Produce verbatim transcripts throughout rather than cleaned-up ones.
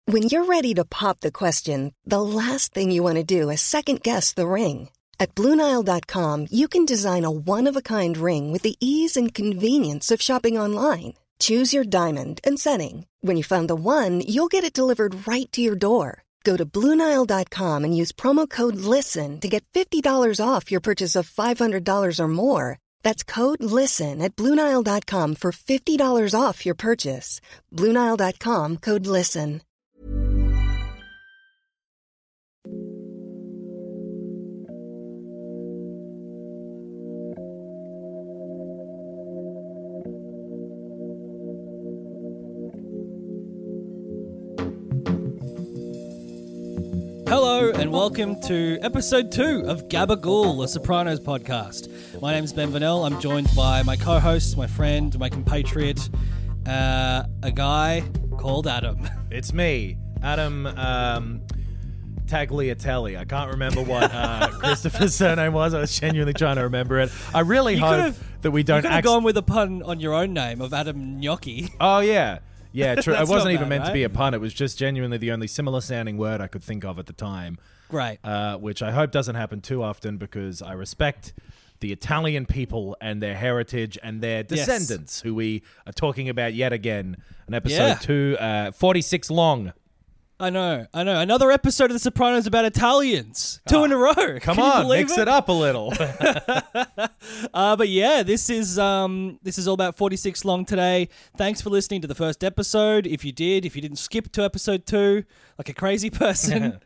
When you're ready to pop the question, the last thing you want to do is second-guess the ring. At Blue Nile dot com, you can design a one-of-a-kind ring with the ease and convenience of shopping online. Choose your diamond and setting. When you find the one, you'll get it delivered right to your door. Go to Blue Nile dot com and use promo code LISTEN to get fifty dollars off your purchase of five hundred dollars or more. That's code LISTEN at Blue Nile dot com for fifty dollars off your purchase. Blue Nile dot com, code LISTEN. Hello and welcome to episode two of Gabagool, a Sopranos podcast. My name's Ben Vanel. I'm joined by my co-host, my friend, my compatriot, uh, a guy called Adam. It's me, Adam um, Tagliatelli. I can't remember what uh, Christopher's surname was. I was genuinely trying to remember it. I really You hope could've- that we don't... You could have act- gone with a pun on your own name of Adam Gnocchi. Oh, yeah. Yeah, true. It That's wasn't not even bad, meant right? to be a pun. It was just genuinely the only similar sounding word I could think of at the time. Great. Uh, which I hope doesn't happen too often because I respect the Italian people and their heritage and their Yes. descendants, who we are talking about yet again. An episode Yeah. two, uh, forty-six long. I know, I know. Another episode of The Sopranos about Italians. Two in a row. Come Can you on, believe mix it? up a little. Uh, but yeah, this is um, this is all about forty-six long today. Thanks for listening to the first episode. If you did, if you didn't skip to episode two, like a crazy person.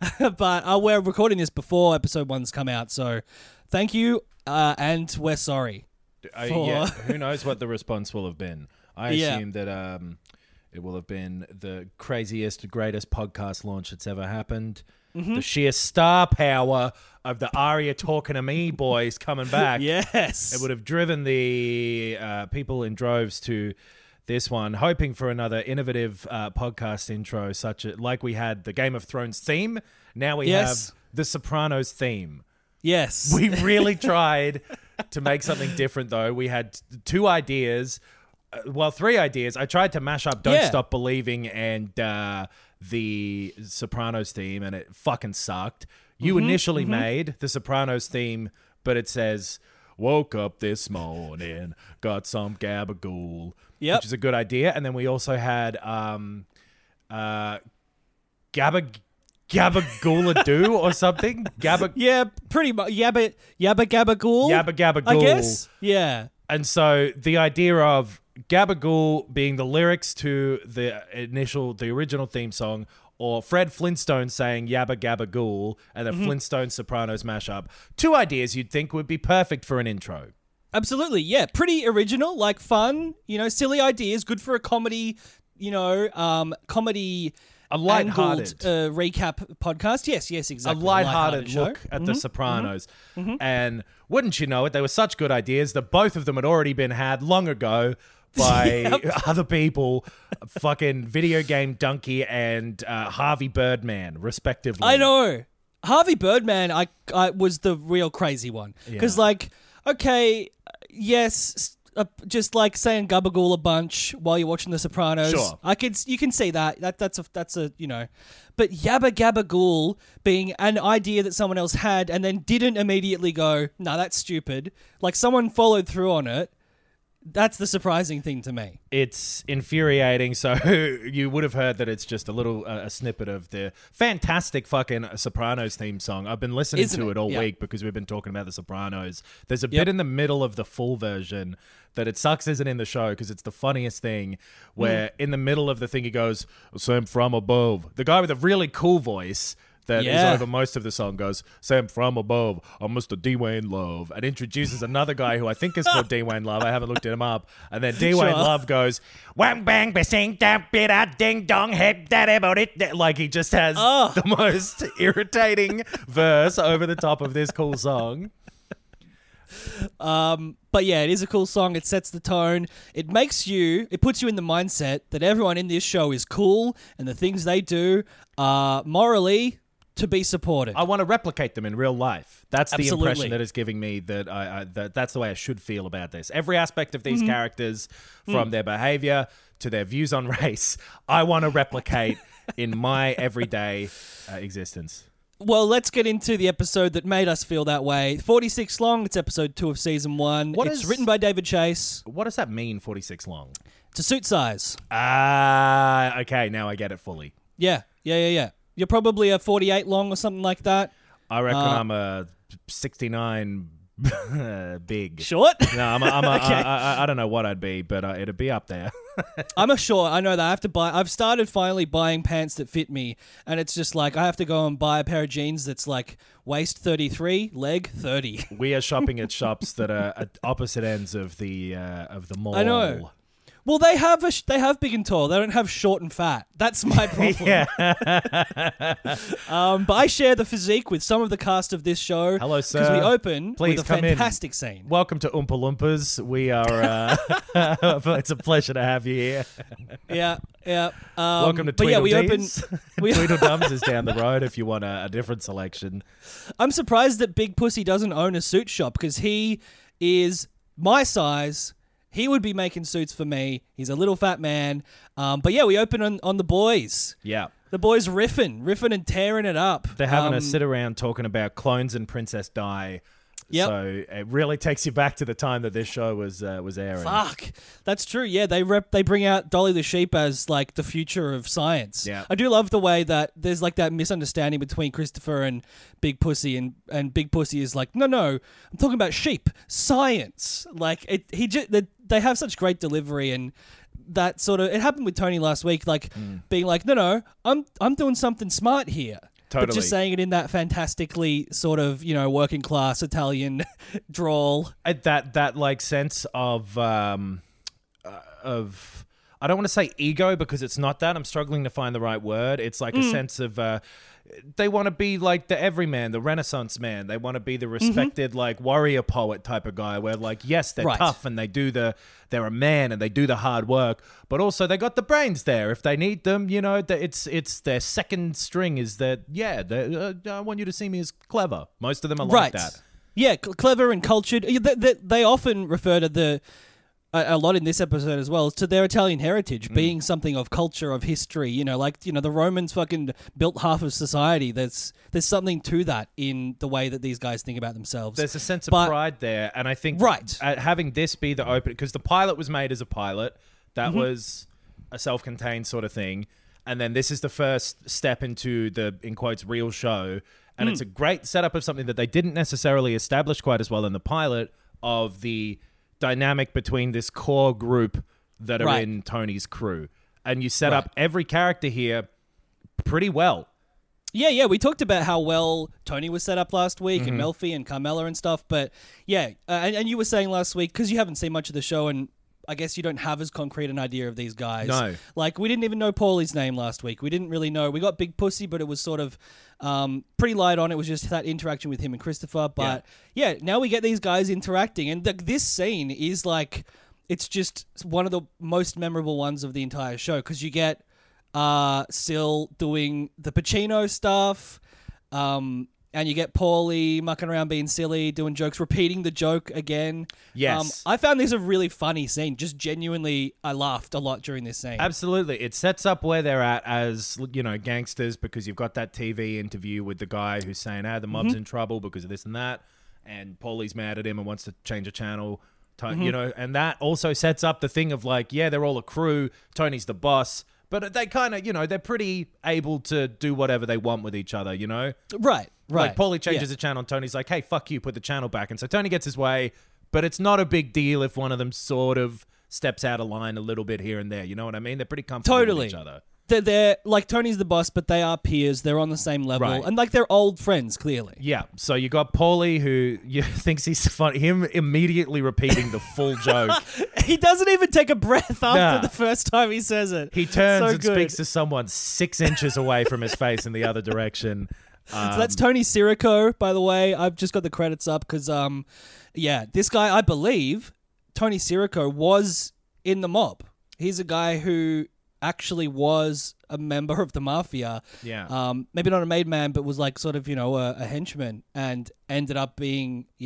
But uh, we're recording this before episode one's come out, so thank you, uh, and we're sorry. Uh, For- yeah, who knows what the response will have been? I Yeah. assume that um, it will have been the craziest, greatest podcast launch that's ever happened. Mm-hmm. The sheer star power of the Aria Talking to Me boys coming back. Yes, It would have driven the uh, people in droves to this one, hoping for another innovative uh, podcast intro, such as, like we had the Game of Thrones theme. Now we Yes. have the Sopranos theme. yes. We really tried to make something different, though. We had t- two ideas. Uh, well, three ideas. I tried to mash up Don't Yeah. Stop Believing and uh, the Sopranos theme, and it fucking sucked. You Mm-hmm, initially made the Sopranos theme, but it says, woke up this morning, got some gabagool, Yep. which is a good idea. And then we also had um, uh, Gabba... Gabagooladoo or something? Gabba... Yeah, pretty much. Yabba yabba gabagool. Yabba Gabagool. I guess. Yeah. And so the idea of Gabagool being the lyrics to the initial, the original theme song, or Fred Flintstone saying Yabba Gabagool and the Flintstone Sopranos mashup, two ideas you'd think would be perfect for an intro. Absolutely, yeah. Pretty original, like fun, you know, silly ideas, good for a comedy, you know, um, comedy A lighthearted, angled, uh, recap podcast. Yes, yes, a exactly. lighthearted show. look at the Sopranos. And wouldn't you know it, they were such good ideas that both of them had already been had long ago by other people, fucking Video Game Donkey and uh, Harvey Birdman, respectively. I know. Harvey Birdman, I, I was the real crazy one. Because, Yeah. like, okay, yes, uh, just like saying gabagool a bunch while you're watching The Sopranos. Sure. I could, you can see that. That that's a that's a you know, but yabba gabagool being an idea that someone else had and then didn't immediately go, no, that's stupid. Like someone followed through on it. That's the surprising thing to me. It's infuriating. So you would have heard that it's just a little uh, a snippet of the fantastic fucking Sopranos theme song. I've been listening Isn't to it? it all Yeah. week because we've been talking about the Sopranos. There's a Yep. bit in the middle of the full version that it sucks isn't in the show because it's the funniest thing where Mm. in the middle of the thing he goes, "Sam from above." The guy with a really cool voice that Yeah. is over most of the song goes, "Sam from above, I'm Mister Dwayne Love," and introduces another guy who I think is called Dwayne Love. I haven't looked him up. And then Dwayne Sure. Love goes, "Wham bang basing da bida ding dong hip that about it." Like he just has Oh. the most irritating verse over the top of this cool song. Um, but yeah, it is a cool song. It sets the tone. It makes you, it puts you in the mindset that everyone in this show is cool and the things they do are morally to be supported. I want to replicate them in real life. That's the Absolutely. impression that it's giving me that I, I that that's the way I should feel about this. Every aspect of these Mm-hmm. characters, Mm. from their behavior to their views on race, I want to replicate in my everyday uh, existence. Well, let's get into the episode that made us feel that way. forty-six long. It's episode two of season one. What it's is- written by David Chase. What does that mean, forty-six long? It's a suit size. Ah, okay, now I get it fully. Yeah, yeah, yeah, yeah. You're probably a forty-eight long or something like that. I reckon Uh, I'm a sixty-nine big. Short? No, I'm a, I'm a, Okay. I, I, I don't know what I'd be, but uh, it'd be up there. I'm a short. I know that. I have to buy. I've started finally buying pants that fit me, and it's just like I have to go and buy a pair of jeans that's like waist thirty-three, leg thirty. We are shopping at shops that are at opposite ends of the uh, of the mall. I know. Well, they have a sh- they have big and tall. They don't have short and fat. That's my problem. Yeah. Um, but I share the physique with some of the cast of this show. Hello, sir. Because we open Please with a come in. fantastic scene. Welcome to Oompa Loompas. We are. Uh, it's a pleasure to have you here. Yeah, yeah. Um, Welcome to but yeah, we open. Tweedledees. We, Tweedledums is down the road if you want a, a different selection. I'm surprised that Big Pussy doesn't own a suit shop because he is my size. He would be making suits for me. He's a little fat man. Um, but yeah, we open on, on the boys. Yeah. The boys riffing, riffing and tearing it up. They're having um, a sit around talking about clones and Princess Di. Yep. So it really takes you back to the time that this show was uh, was airing. Fuck, that's true. Yeah, they rep. They bring out Dolly the sheep as like the future of science. Yeah. I do love the way that there's like that misunderstanding between Christopher and Big Pussy, and and Big Pussy is like, no, no, I'm talking about sheep science. Like it, he just they, they have such great delivery and. That sort of it happened with Tony last week, like Mm. being like, no, no, I'm I'm doing something smart here. But Totally. just saying it in that fantastically sort of, you know, working class Italian drawl. At that that like sense of um uh, of I don't want to say ego because it's not that. I'm struggling to find the right word. It's like Mm. a sense of uh they want to be like the everyman, the Renaissance man. They want to be the respected like warrior poet type of guy where like yes, they're Right. tough and they do the they're a man and they do the hard work, but also they got the brains there if they need them. You know, that it's it's their second string is that yeah, they, uh, I want you to see me as clever. Most of them are like Right. that. Yeah, cl- clever and cultured. Yeah, They, they, they often refer to the a, a lot in this episode as well to their Italian heritage Mm. being something of culture, of history. You know, like you know the Romans fucking built half of society. There's there's something to that in the way that these guys think about themselves. There's a sense of But- pride there, and I think Right. at having this be the open because the pilot was made as a pilot, that Mm-hmm. was a self-contained sort of thing, and then this is the first step into the in quotes real show, and Mm. it's a great setup of something that they didn't necessarily establish quite as well in the pilot of the dynamic between this core group that are Right. in Tony's crew, and you set Right. up every character here pretty well. Yeah, yeah, we talked about how well Tony was set up last week Mm-hmm. and Melfi and Carmella and stuff, but yeah, uh, and, and you were saying last week, because you haven't seen much of the show and I guess you don't have as concrete an idea of these guys. No. Like, we didn't even know Paulie's name last week. We didn't really know. We got Big Pussy, but it was sort of um, pretty light on. It was just that interaction with him and Christopher. But yeah, now we get these guys interacting. And th- this scene is like, it's just one of the most memorable ones of the entire show because you get uh, Sil doing the Pacino stuff. Um, and you get Paulie mucking around being silly, doing jokes, repeating the joke again. Yes. Um, I found this a really funny scene. Just genuinely, I laughed a lot during this scene. Absolutely. It sets up where they're at as, you know, gangsters because you've got that T V interview with the guy who's saying, ah, the mob's Mm-hmm. in trouble because of this and that. And Paulie's mad at him and wants to change a channel. To- Mm-hmm. You know, and that also sets up the thing of like, yeah, they're all a crew. Tony's the boss. But they kind of, you know, they're pretty able to do whatever they want with each other, you know? Right, right. Like, Paulie changes Yeah. the channel and Tony's like, hey, fuck you, put the channel back. And so Tony gets his way, but it's not a big deal if one of them sort of steps out of line a little bit here and there. You know what I mean? They're pretty comfortable Totally. with each other. They're, they're like Tony's the boss, but they are peers. They're on the same level, Right. and like they're old friends. Clearly, Yeah, so you got Paulie who you thinks he's funny. Him immediately repeating the full joke. he doesn't even take a breath after Nah. the first time he says it. He turns So and good. speaks to someone six inches away from his face in the other direction. Um, So that's Tony Sirico, by the way. I've just got the credits up because, um, yeah, this guy, I believe, Tony Sirico was in the mob. He's a guy who actually was a member of the mafia. Yeah. Um, maybe not a made man, but was like sort of, you know, a, a henchman and ended up being, yeah,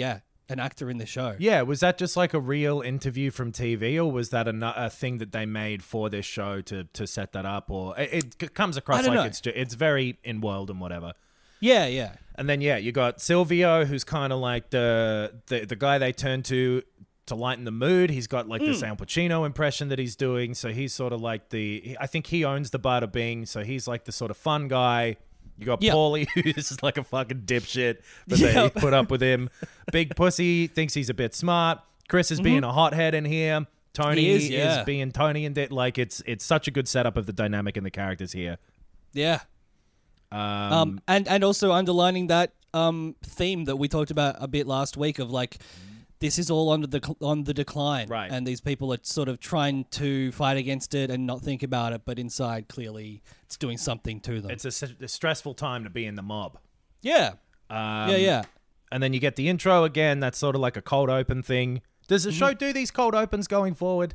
an actor in the show. Yeah, was that just like a real interview from T V, or was that a, a thing that they made for this show to to set that up? Or it, it comes across like know. it's ju- it's very in world and whatever. Yeah, yeah. And then yeah, you got Silvio, who's kind of like the, the the guy they turn to to lighten the mood. He's got like this Al Pacino impression that he's doing, so he's sort of like the. I think he owns the Bada Bing, so he's like the sort of fun guy. You got Yep. Paulie, who's like a fucking dipshit, but Yep. they put up with him. Big Pussy thinks he's a bit smart. Chris is being a hothead in here. Tony He is, is, yeah. being Tony, and that like it's it's such a good setup of the dynamic and the characters here. Yeah. Um, Um, and, and also underlining that um, theme that we talked about a bit last week of like, this is all on the on the decline, Right. And these people are sort of trying to fight against it and not think about it, but inside clearly it's doing something to them. it's a, s- a stressful time to be in the mob. yeah, Um, yeah, yeah. And then you get the intro again. That's sort of like a cold open thing. Does the Mm-hmm. show do these cold opens going forward?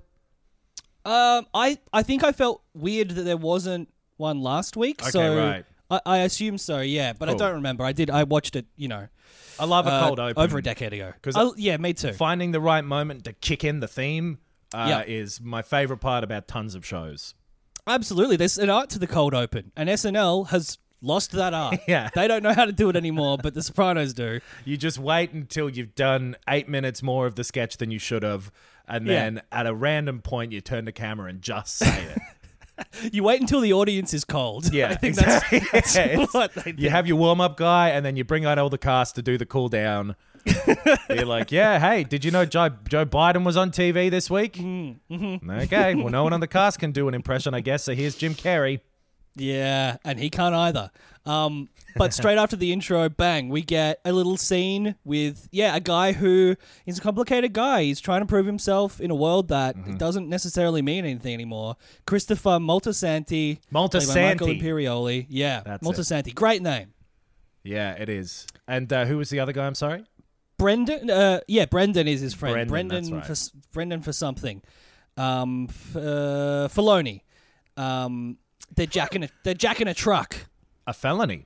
Um, I I think I felt weird that there wasn't one last week. Okay, so right. I, I assume so, yeah, but I Cool. don't remember. I did. I watched it, you know, I love a uh, cold open. over a decade ago. 'Cause I- yeah, me too. Finding the right moment to kick in the theme uh, Yeah. is my favorite part about tons of shows. Absolutely, there's an art to the cold open, and S N L has lost that art. Yeah. They don't know how to do it anymore, but The Sopranos do. You just wait until you've done eight minutes more of the sketch than you should have, and Yeah. then at a random point you turn the camera and just say it. You wait until the audience is cold. Yeah, I think exactly. that's, Yeah, that's it's- what they do. You have your warm up guy, and then you bring out all the cast to do the cool down. You're like, yeah, hey, did you know Joe Joe Biden was on T V this week? Mm-hmm. Okay, well, no one on the cast can do an impression, I guess. So here's Jim Carrey. Yeah, and he can't either. Um, but straight after the intro, bang, we get a little scene with, yeah, a guy who is a complicated guy. He's trying to prove himself in a world that Mm-hmm. doesn't necessarily mean anything anymore. Christopher Moltisanti. played by Michael Moltisanti. Imperioli. Yeah, That's Moltisanti. Great name. Yeah, it is. And uh, who was the other guy? I'm sorry. Brendan, uh, yeah, Brendan is his friend. Brendan, Brendan, that's right. for s- Brendan for something. Um, f- uh, Filoni. Um, they're jacking a they're jacking a truck. A felony.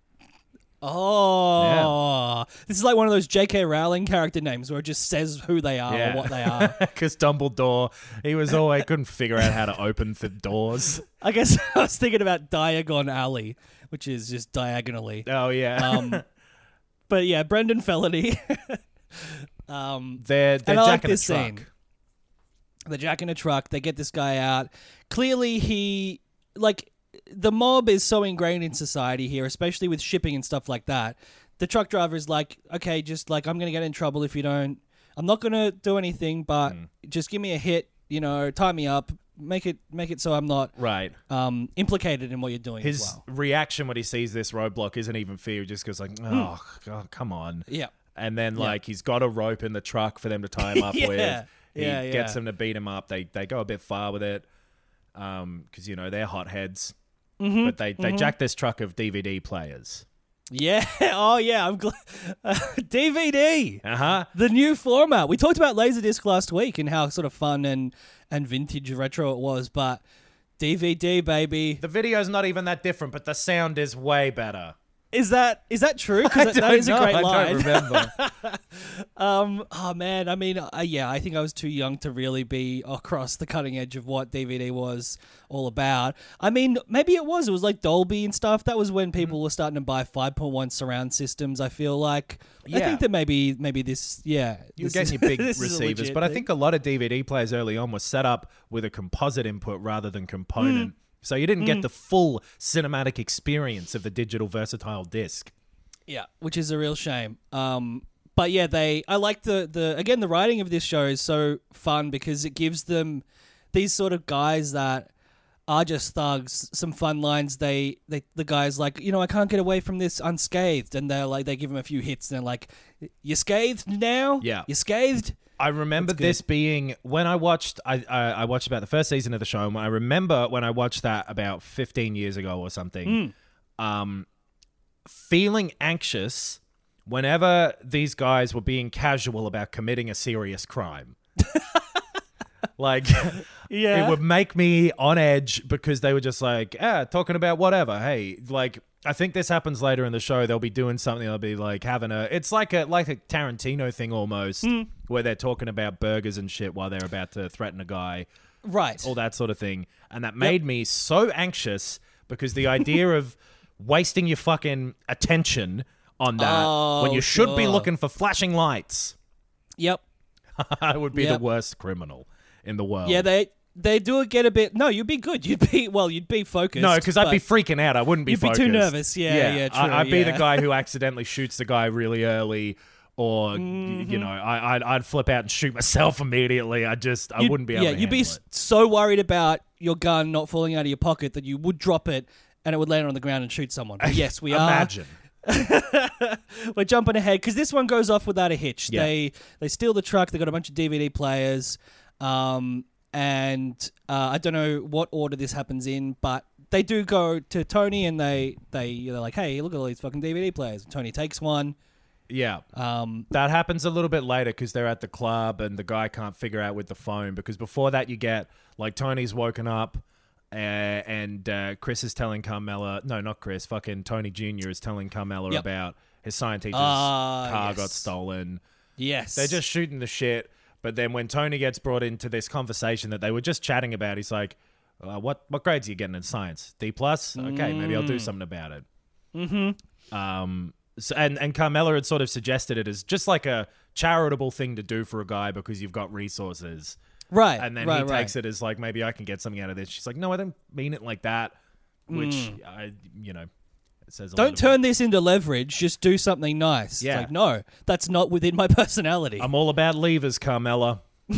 Oh, this is like one of those J K Rowling character names where it just says who they are Yeah. or what they are. Because Dumbledore, he was always couldn't figure out how to open the doors. I guess I was thinking about Diagon Alley, which is just diagonally. Oh yeah. Um, but yeah, Brendan Felony. um, they're they're and I like jacking this a truck. scene. They're jacking a truck. They get this guy out. Clearly, he like the mob is so ingrained in society here, especially with shipping and stuff like that. The truck driver is like, okay, just like I'm gonna get in trouble if you don't. I'm not gonna do anything, but Mm. just give me a hit. You know, tie me up. Make it make it so I'm not Right. um, implicated in what you're doing His as well. reaction when he sees this roadblock isn't even fear. He just goes like, oh, God, come on. Yeah. And then Yeah. like he's got a rope in the truck for them to tie him up Yeah. with. He Yeah, gets yeah. them to beat him up. They they go a bit far with it because you know they're hotheads. Mm-hmm. But they they jack this truck of D V D players. Yeah. Oh, yeah. I'm glad. Uh, D V D. Uh huh. The new format. We talked about Laserdisc last week and how sort of fun and, and vintage retro it was, but D V D, baby. The video's not even that different, but the sound is way better. Is that is that true? I Because that, that don't is a know. great I line. don't remember. um, oh man, I mean, uh, yeah, I think I was too young to really be across the cutting edge of what D V D was all about. I mean, maybe it was. It was like Dolby and stuff. That was when people were starting to buy five point one surround systems. I feel like. I Yeah. think that maybe maybe this, yeah, You're this getting is- your big this is a receivers, legit but I thing. think a lot of D V D players early on were set up with a composite input rather than component. So you didn't get the full cinematic experience of the digital versatile disc. Yeah, which is a real shame. Um, but yeah, they. I like the the again the writing of this show is so fun because it gives them these sort of guys that are just thugs some fun lines. They they the guys like you know I can't get away from this unscathed, and they're like they give him a few hits and they're like, you scathed now? Yeah. you scathed. I remember That's good. this being when I watched. I, I I watched about the first season of the show. And I remember when I watched that about fifteen years ago or something. Um, feeling anxious whenever these guys were being casual about committing a serious crime. Like, Yeah. It would make me on edge because they were just like, ah, talking about whatever. Hey, like, I think this happens later in the show. They'll be doing something. They'll be like having a, it's like a, like a Tarantino thing almost Mm. where they're talking about burgers and shit while they're about to threaten a guy, Right. all that sort of thing. And that made me so anxious because the idea of wasting your fucking attention on that Oh, when you should be sure. looking for flashing lights, Yep. I would be Yep. the worst criminal in the world. Yeah, they they do get a bit. No, you'd be good. You'd be well. You'd be focused. No, because I'd be but- freaking out. I wouldn't be You'd be too focused. nervous. Yeah, yeah, true, I, I'd be the yeah. guy who accidentally shoots the guy really early, or Mm-hmm. you know, I, I'd, I'd flip out and shoot myself immediately. I just, I You'd- wouldn't be able Yeah, to you'd be handle s- it. so worried about your gun not falling out of your pocket that you would drop it and it would land on the ground and shoot someone. But yes, we are. Imagine. We're jumping ahead because this one goes off without a hitch. Yeah. They they steal the truck. They got a bunch of D V D players, um, and uh, I don't know what order this happens in, but they do go to Tony and they they they're like, "Hey, look at all these fucking D V D players." Tony takes one. Yeah. Um, That happens a little bit later because they're at the club and the guy can't figure out with the phone. Because before that, you get like Tony's woken up uh, and uh, Chris is telling Carmella, no, not Chris, fucking Tony Junior is telling Carmella Yep. about his science teacher's Ah, car yes. got stolen. yes, They're just shooting the shit. But then when Tony gets brought into this conversation that they were just chatting about, he's like, uh, "What what grades are you getting in science? D plus? Okay, maybe I'll do Mm. something about it." Mm-hmm. Um. So, and and Carmella had sort of suggested it as just like a charitable thing to do for a guy because you've got resources. right. And then right, he right. takes it as like, maybe I can get something out of this. She's like, "No, I don't mean it like that." Which Mm. I, you know, it says a Don't lot turn about- this into leverage. Just do something nice. Yeah. It's like, no, that's not within my personality. I'm all about levers, Carmella.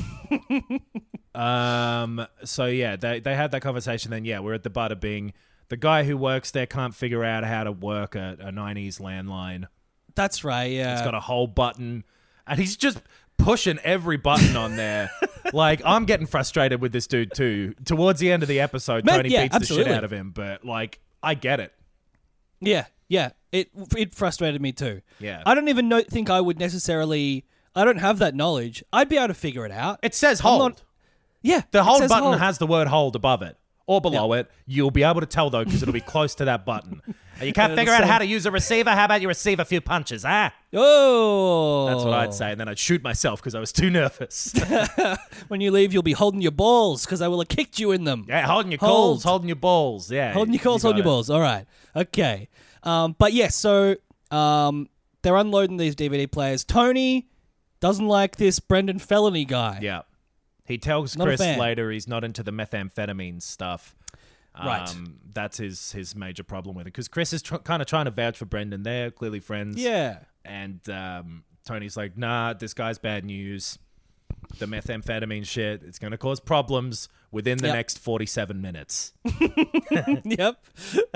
um. So yeah, they they had that conversation. Then yeah, we're at the Bada Bing. The guy who works there can't figure out how to work a, a nineties landline. That's right. Yeah. It's got a whole button, and he's just pushing every button on there. Like, I'm getting frustrated with this dude too. Towards the end of the episode, Man, Tony yeah, beats the absolutely. shit out of him, but like, I get it. Yeah, yeah. It it frustrated me too. Yeah. I don't even know, think I would necessarily. I don't have that knowledge. I'd be able to figure it out. It says I'm hold. not- yeah. The it hold says button hold. has the word hold above it or below it. You'll be able to tell though because it'll be close to that button. And you can't And it'll figure out say- how to use a receiver. How about you receive a few punches? Ah, Oh, that's what I'd say. And then I'd shoot myself because I was too nervous. When you leave, you'll be holding your balls because I will have kicked you in them. Yeah, holding your Hold. calls, holding your balls. Yeah, Holding your calls, you holding your got it. balls. All right. Okay. Um, but yes, so um, they're unloading these D V D players. Tony doesn't like this Brendan Felony guy. Yeah. He tells Not a Chris fan. later he's not into the methamphetamine stuff. Um, Right. That's his his major problem with it. Because Chris is tr- kind of trying to vouch for Brendan. They're clearly friends. Yeah. And um, Tony's like, nah, this guy's bad news. The methamphetamine shit, it's going to cause problems within the Yep. next forty-seven minutes. Yep.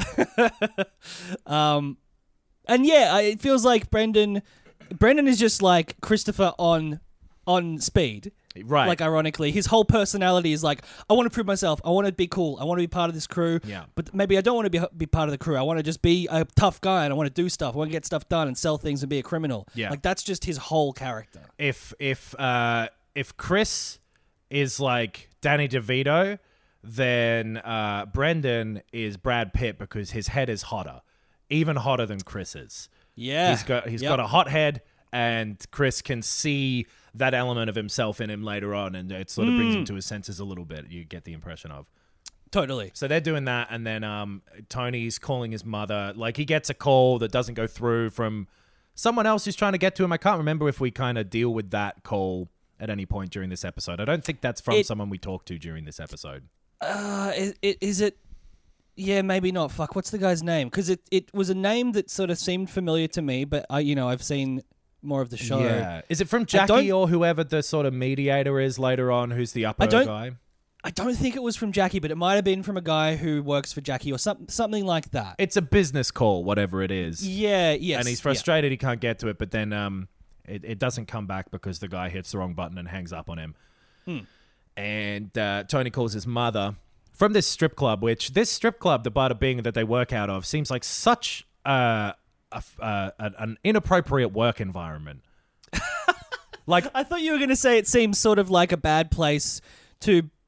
um, and yeah, I- it feels like Brendan. Brendan is just like Christopher on on speed. Right. Like, ironically, his whole personality is like, I want to prove myself. I want to be cool. I want to be part of this crew. Yeah. But maybe I don't want to be be part of the crew. I want to just be a tough guy and I want to do stuff. I want to get stuff done and sell things and be a criminal. Yeah. Like, that's just his whole character. if if uh, if Chris is like Danny DeVito, then uh, Brendan is Brad Pitt because his head is hotter, even hotter than Chris's. Yeah. He's got he's Yep. got a hot head, and Chris can see that element of himself in him later on, and it sort of brings Mm. him to his senses a little bit. You get the impression of. Totally. So they're doing that, and then um, Tony's calling his mother. Like, he gets a call that doesn't go through from someone else who's trying to get to him. I can't remember if we kind of deal with that call at any point during this episode. I don't think that's from It- someone we talked to during this episode. Uh, is, is it? Yeah, maybe not. Fuck, what's the guy's name? Because it, it was a name that sort of seemed familiar to me, but I, you know, I've seen more of the show. Yeah. Is it from don't- Jackie or whoever the sort of mediator is later on, who's the upper I don't- guy? I don't think it was from Jackie, but it might have been from a guy who works for Jackie or some, something like that. It's a business call, whatever it is. Yeah, yes. And he's yeah. frustrated he can't get to it, but then um, it, it doesn't come back because the guy hits the wrong button and hangs up on him. Hmm. And uh, Tony calls his mother from this strip club, which this strip club, the Bada Bing that they work out of, seems like such uh, a, uh, an inappropriate work environment. Like, I thought you were going to say it seems sort of like a bad place to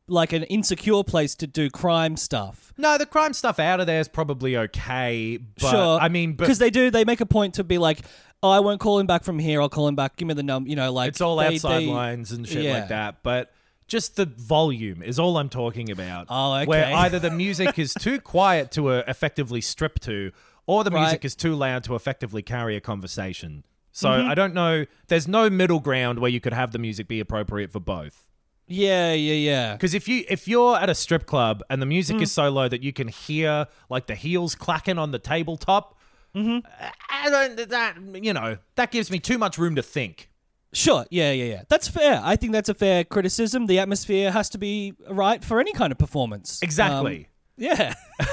like an insecure place to do crime stuff. No, the crime stuff out of there is probably okay. But, Sure. I mean, but because they do, they make a point to be like, oh, I won't call him back from here. I'll call him back. Give me the number. You know, like it's all they, outside they- lines and shit yeah. like that. But just the volume is all I'm talking about. Oh, okay. Where either the music is too quiet to uh, effectively strip to, or the music Right. is too loud to effectively carry a conversation. So Mm-hmm. I don't know. There's no middle ground where you could have the music be appropriate for both. Yeah, yeah, yeah. Because if you if you're at a strip club and the music Mm. is so low that you can hear like the heels clacking on the tabletop, Mm-hmm. I don't that you know that gives me too much room to think. Sure. Yeah, yeah, yeah. That's fair. I think that's a fair criticism. The atmosphere has to be right for any kind of performance. Exactly. Um, yeah.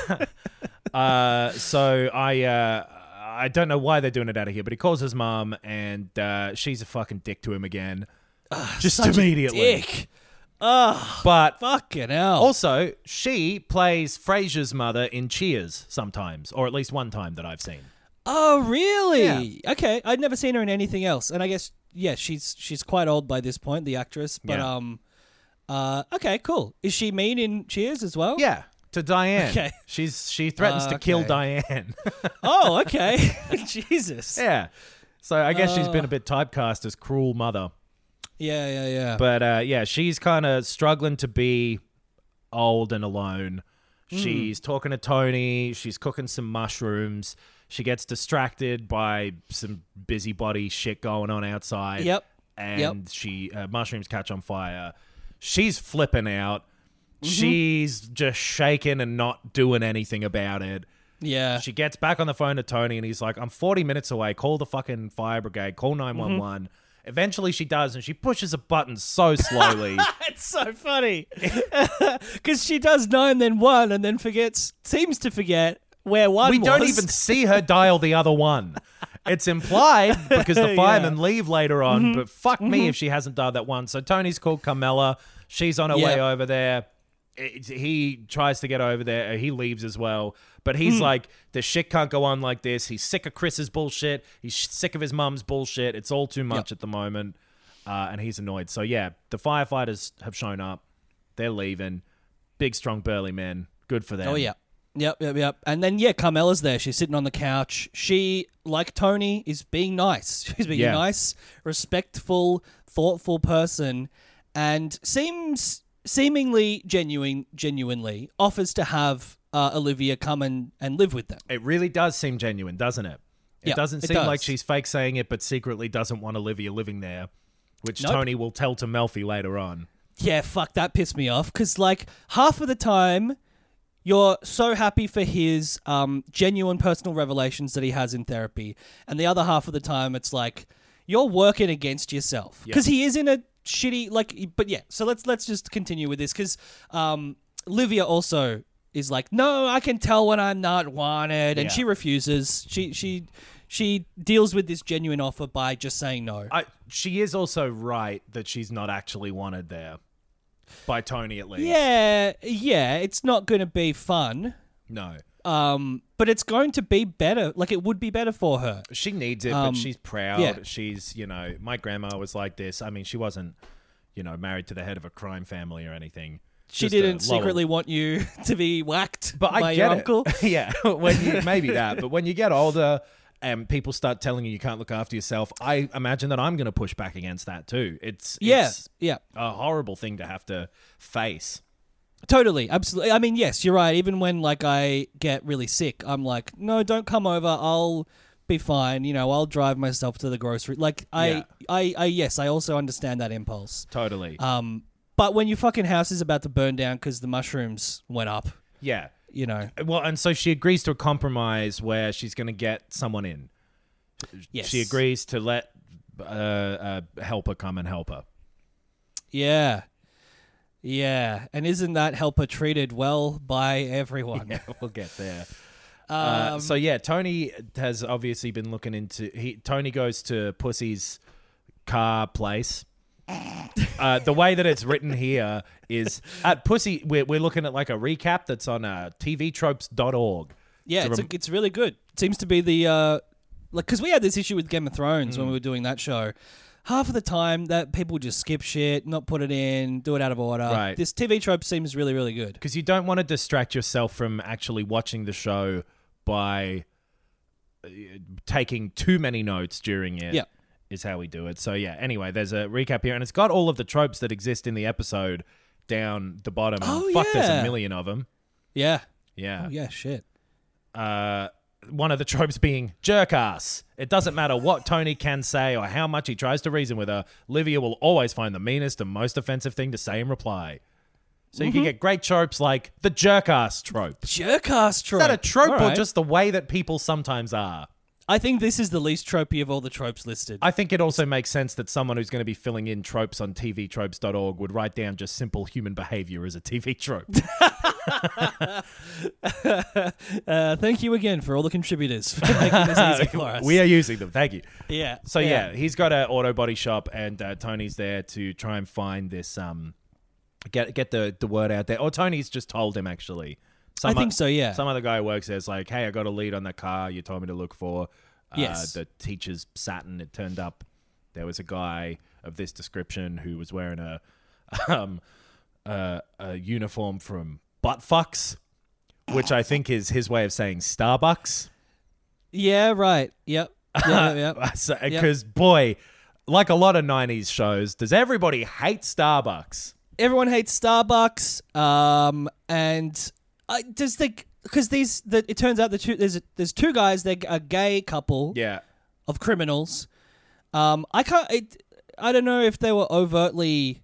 Uh, so I uh, I don't know why they're doing it out of here, but he calls his mom and uh, she's a fucking dick to him again, just Such a immediately. dick. Oh, But fucking hell. also, she plays Frasier's mother in Cheers sometimes, or at least one time that I've seen. Oh, really? Okay, I'd never seen her in anything else, and I guess yeah, she's she's quite old by this point, the actress. But Yeah. um, uh, okay, cool. Is she mean in Cheers as well? Yeah, to Diane. Okay. She's she threatens Uh, to kill okay. Diane. Oh, okay. Jesus. Yeah. So I guess she's Uh. been a bit typecast as cruel mother. Yeah, yeah, yeah. But uh, yeah, she's kind of struggling to be old and alone. Hmm. She's talking to Tony. She's cooking some mushrooms. She gets distracted by some busybody shit going on outside. Yep. And Yep. she uh, mushrooms catch on fire. She's flipping out. Mm-hmm. She's just shaking and not doing anything about it. yeah. She gets back on the phone to Tony and he's like, I'm forty minutes away. Call the fucking fire brigade. Call nine one one. Mm-hmm. Eventually she does and she pushes a button so slowly. It's so funny because she does nine, then one, and then forgets. Seems to forget where one. we don't was. even see her dial the other one. It's implied because the Yeah. firemen leave later on, Mm-hmm. but fuck me if she hasn't dialed that one. So Tony's called Carmela. She's on her Yeah. way over there. It- he tries to get over there. He leaves as well. But Mm. he's like, the shit can't go on like this. He's sick of Chris's bullshit. He's sick of his mum's bullshit. It's all too much Yep. at the moment. Uh, and he's annoyed. So yeah, the firefighters have shown up. They're leaving. Big, strong, burly men. Good for them. Oh yeah. Yep, yep, yep. And then yeah, Carmela's there. She's sitting on the couch. She, like Tony, is being nice. She's being Yeah. a nice, respectful, thoughtful person, and seems seemingly genuine, genuinely offers to have uh, Olivia come and, and live with them. It really does seem genuine, doesn't it? It Yeah, doesn't it seem like does. she's fake saying it, but secretly doesn't want Olivia living there, which Nope. Tony will tell to Melfi later on. Yeah, fuck, that pissed me off. Because, like, half of the time, you're so happy for his um, genuine personal revelations that he has in therapy. And the other half of the time, it's like, you're working against yourself. Because he is in a shitty, like, but yeah. So let's let's just continue with this. Because um, Livia also is like, no, I can tell when I'm not wanted. And Yeah. she refuses. She, she, she deals with this genuine offer by just saying no. I, she is also right that she's not actually wanted there. By Tony, at least. Yeah, yeah, it's not going to be fun, No. um, but it's going to be better. Like, it would be better for her. She needs it, Um, but she's proud. yeah. She's, you know, my grandma was like this. I mean, she wasn't, you know, married to the head of a crime family or anything. She Just a didn't lower- secretly want you to be whacked But by I your get uncle. it. yeah, when you maybe that, but when you get older and people start telling you you can't look after yourself, I imagine that I'm going to push back against that too. It's Yeah, it's yeah, a horrible thing to have to face. totally, absolutely. I mean, yes, you're right. Even when, like, I get really sick, I'm like, no, don't come over. I'll be fine. You know, I'll drive myself to the grocery. Like, I, Yeah. I, I, yes, I also understand that impulse. Totally. Um, but when your fucking house is about to burn down because the mushrooms went up, yeah. you know, Well, and so she agrees to a compromise where she's going to get someone in. yes, She agrees to let uh, uh, helper come and help her. Yeah. Yeah. And isn't that helper treated well by everyone? Yeah, we'll get there. uh, Um, so yeah, Tony has obviously been looking into. He Tony goes to Pussy's car place. Uh, the way that it's written here is at Pussy. We're we're looking at like a recap that's on uh, T V tropes dot org. yeah, to it's, rem- a, it's really good. It seems to be the, uh, like, because we had this issue with Game of Thrones Mm. when we were doing that show. half of the time that people just skip shit, not put it in, do it out of order. Right. This T V trope seems really, really good. Because you don't want to distract yourself from actually watching the show by uh, taking too many notes during it. Yeah. Is how we do it. So yeah, anyway, there's a recap here, and it's got all of the tropes that exist in the episode down the bottom. And Oh, fuck, there's yeah. a million of them. Yeah. Yeah. Oh, yeah, shit. Uh, one of the tropes being jerk ass. It doesn't matter what Tony can say or how much he tries to reason with her, Livia will always find the meanest and most offensive thing to say in reply. So you can get great tropes like the jerk ass trope. Jerk ass trope. Is that a trope All or right. just the way that people sometimes are? I think this is the least tropey of all the tropes listed. I think it also makes sense that someone who's going to be filling in tropes on T V tropes dot org would write down just simple human behavior as a T V trope. uh, thank you again for all the contributors for making this easy for us. We are using them. Thank you. Yeah. So yeah, he's got an auto body shop, and uh, Tony's there to try and find this, um, get get the, the word out there. Or Tony's just told him actually. I Some think o- so, yeah. Some other guy who works there is like, hey, I got a lead on that car you told me to look for. Uh, Yes. The teacher's Saturn. It turned up there was a guy of this description who was wearing a um a, a uniform from Buttfucks, which I think is his way of saying Starbucks. Yeah, right. Yep. Yeah, yeah, yeah. Because, boy, like a lot of nineties shows, does everybody hate Starbucks? Everyone hates Starbucks. Um, and I just think because these, the, it turns out the two there's there's two guys. They're a gay couple Yeah. of criminals. Um, I can't. It, I don't know if they were overtly.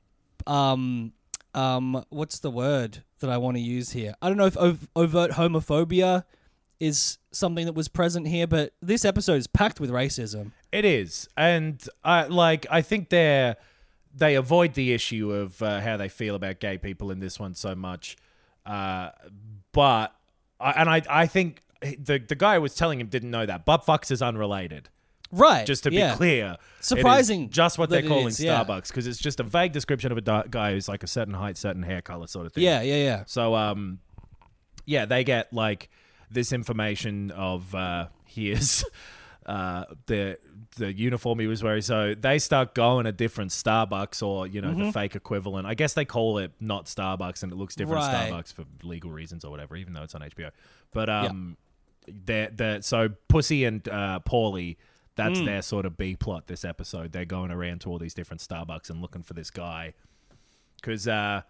Um, um, what's the word that I want to use here? I don't know if ov- overt homophobia is something that was present here, but this episode is packed with racism. It is. And, I like, I think they're, they avoid the issue of uh, how they feel about gay people in this one so much. Uh, but, I, and I, I think the, the guy who was telling him didn't know that. Buttfucks is unrelated. Right. Just to yeah. be clear. Surprising It is just what that they're it calling is, yeah. Starbucks, because it's just a vague description of a di- guy who's like a certain height, certain hair color sort of thing. Yeah, yeah, yeah. So, um, yeah, they get like this information of uh, here's uh, the the uniform he was wearing. So they start going to different Starbucks, or you know Mm-hmm. the fake equivalent. I guess they call it not Starbucks, and it looks different Right. to Starbucks for legal reasons or whatever, even though it's on H B O. But um, they're, they're, so Pussy and uh, Paulie. That's Mm. their sort of B plot this episode. They're going around to all these different Starbucks and looking for this guy. Because, uh,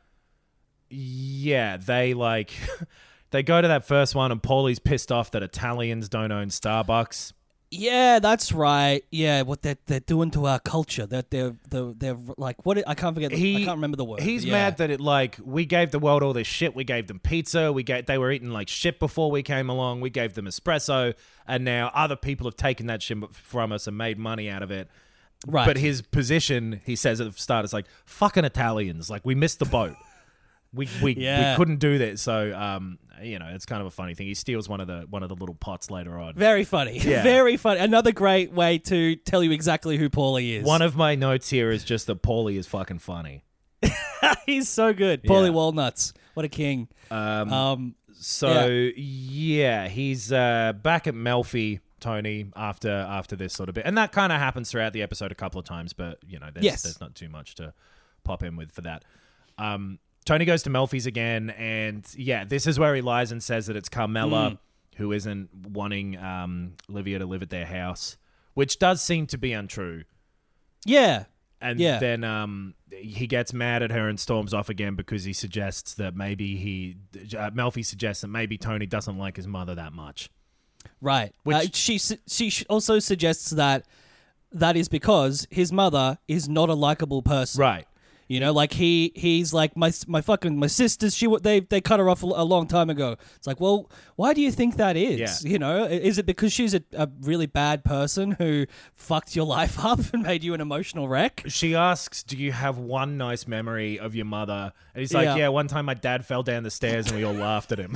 yeah, they like, they go to that first one and Paulie's pissed off that Italians don't own Starbucks. Yeah, that's right. Yeah, what they're, they're doing to our culture. That they're, they're, they're like, what? I can't forget. The, He, I can't remember the word. He's yeah. mad that it, like, we gave the world all this shit. We gave them pizza. We gave, they were eating, like, shit before we came along. We gave them espresso. And now other people have taken that shit from us and made money out of it. Right. But his position, he says at the start, is like, fucking Italians. Like, we missed the boat. We we, Yeah. we couldn't do that. So, um, you know, it's kind of a funny thing. He steals one of the one of the little pots later on. Very funny. Yeah. Very funny. Another great way to tell you exactly who Paulie is. One of my notes here is just that Paulie is fucking funny. He's so good. Paulie Yeah. Walnuts. What a king. Um, Um, so yeah, he's uh, back at Melfi, Tony, after after this sort of bit, and that kind of happens throughout the episode a couple of times. But you know, there's, Yes. there's not too much to pop in with for that. Um, Tony goes to Melfi's again, and yeah, this is where he lies and says that it's Carmela Mm. who isn't wanting um, Livia to live at their house, which does seem to be untrue. yeah. And Yeah. then um, he gets mad at her and storms off again because he suggests that maybe he, uh, Melfi suggests that maybe Tony doesn't like his mother that much. Right. Which- uh, she su- she sh- also suggests that that is because his mother is not a likable person. Right. You know, like he he's like my my fucking my sisters. She they they cut her off a, a long time ago. It's like, well, why do you think that is? Yeah. You know, is it because she's a, a really bad person who fucked your life up and made you an emotional wreck? She asks, do you have one nice memory of your mother? And he's like, Yeah. yeah, one time my dad fell down the stairs and we all laughed at him.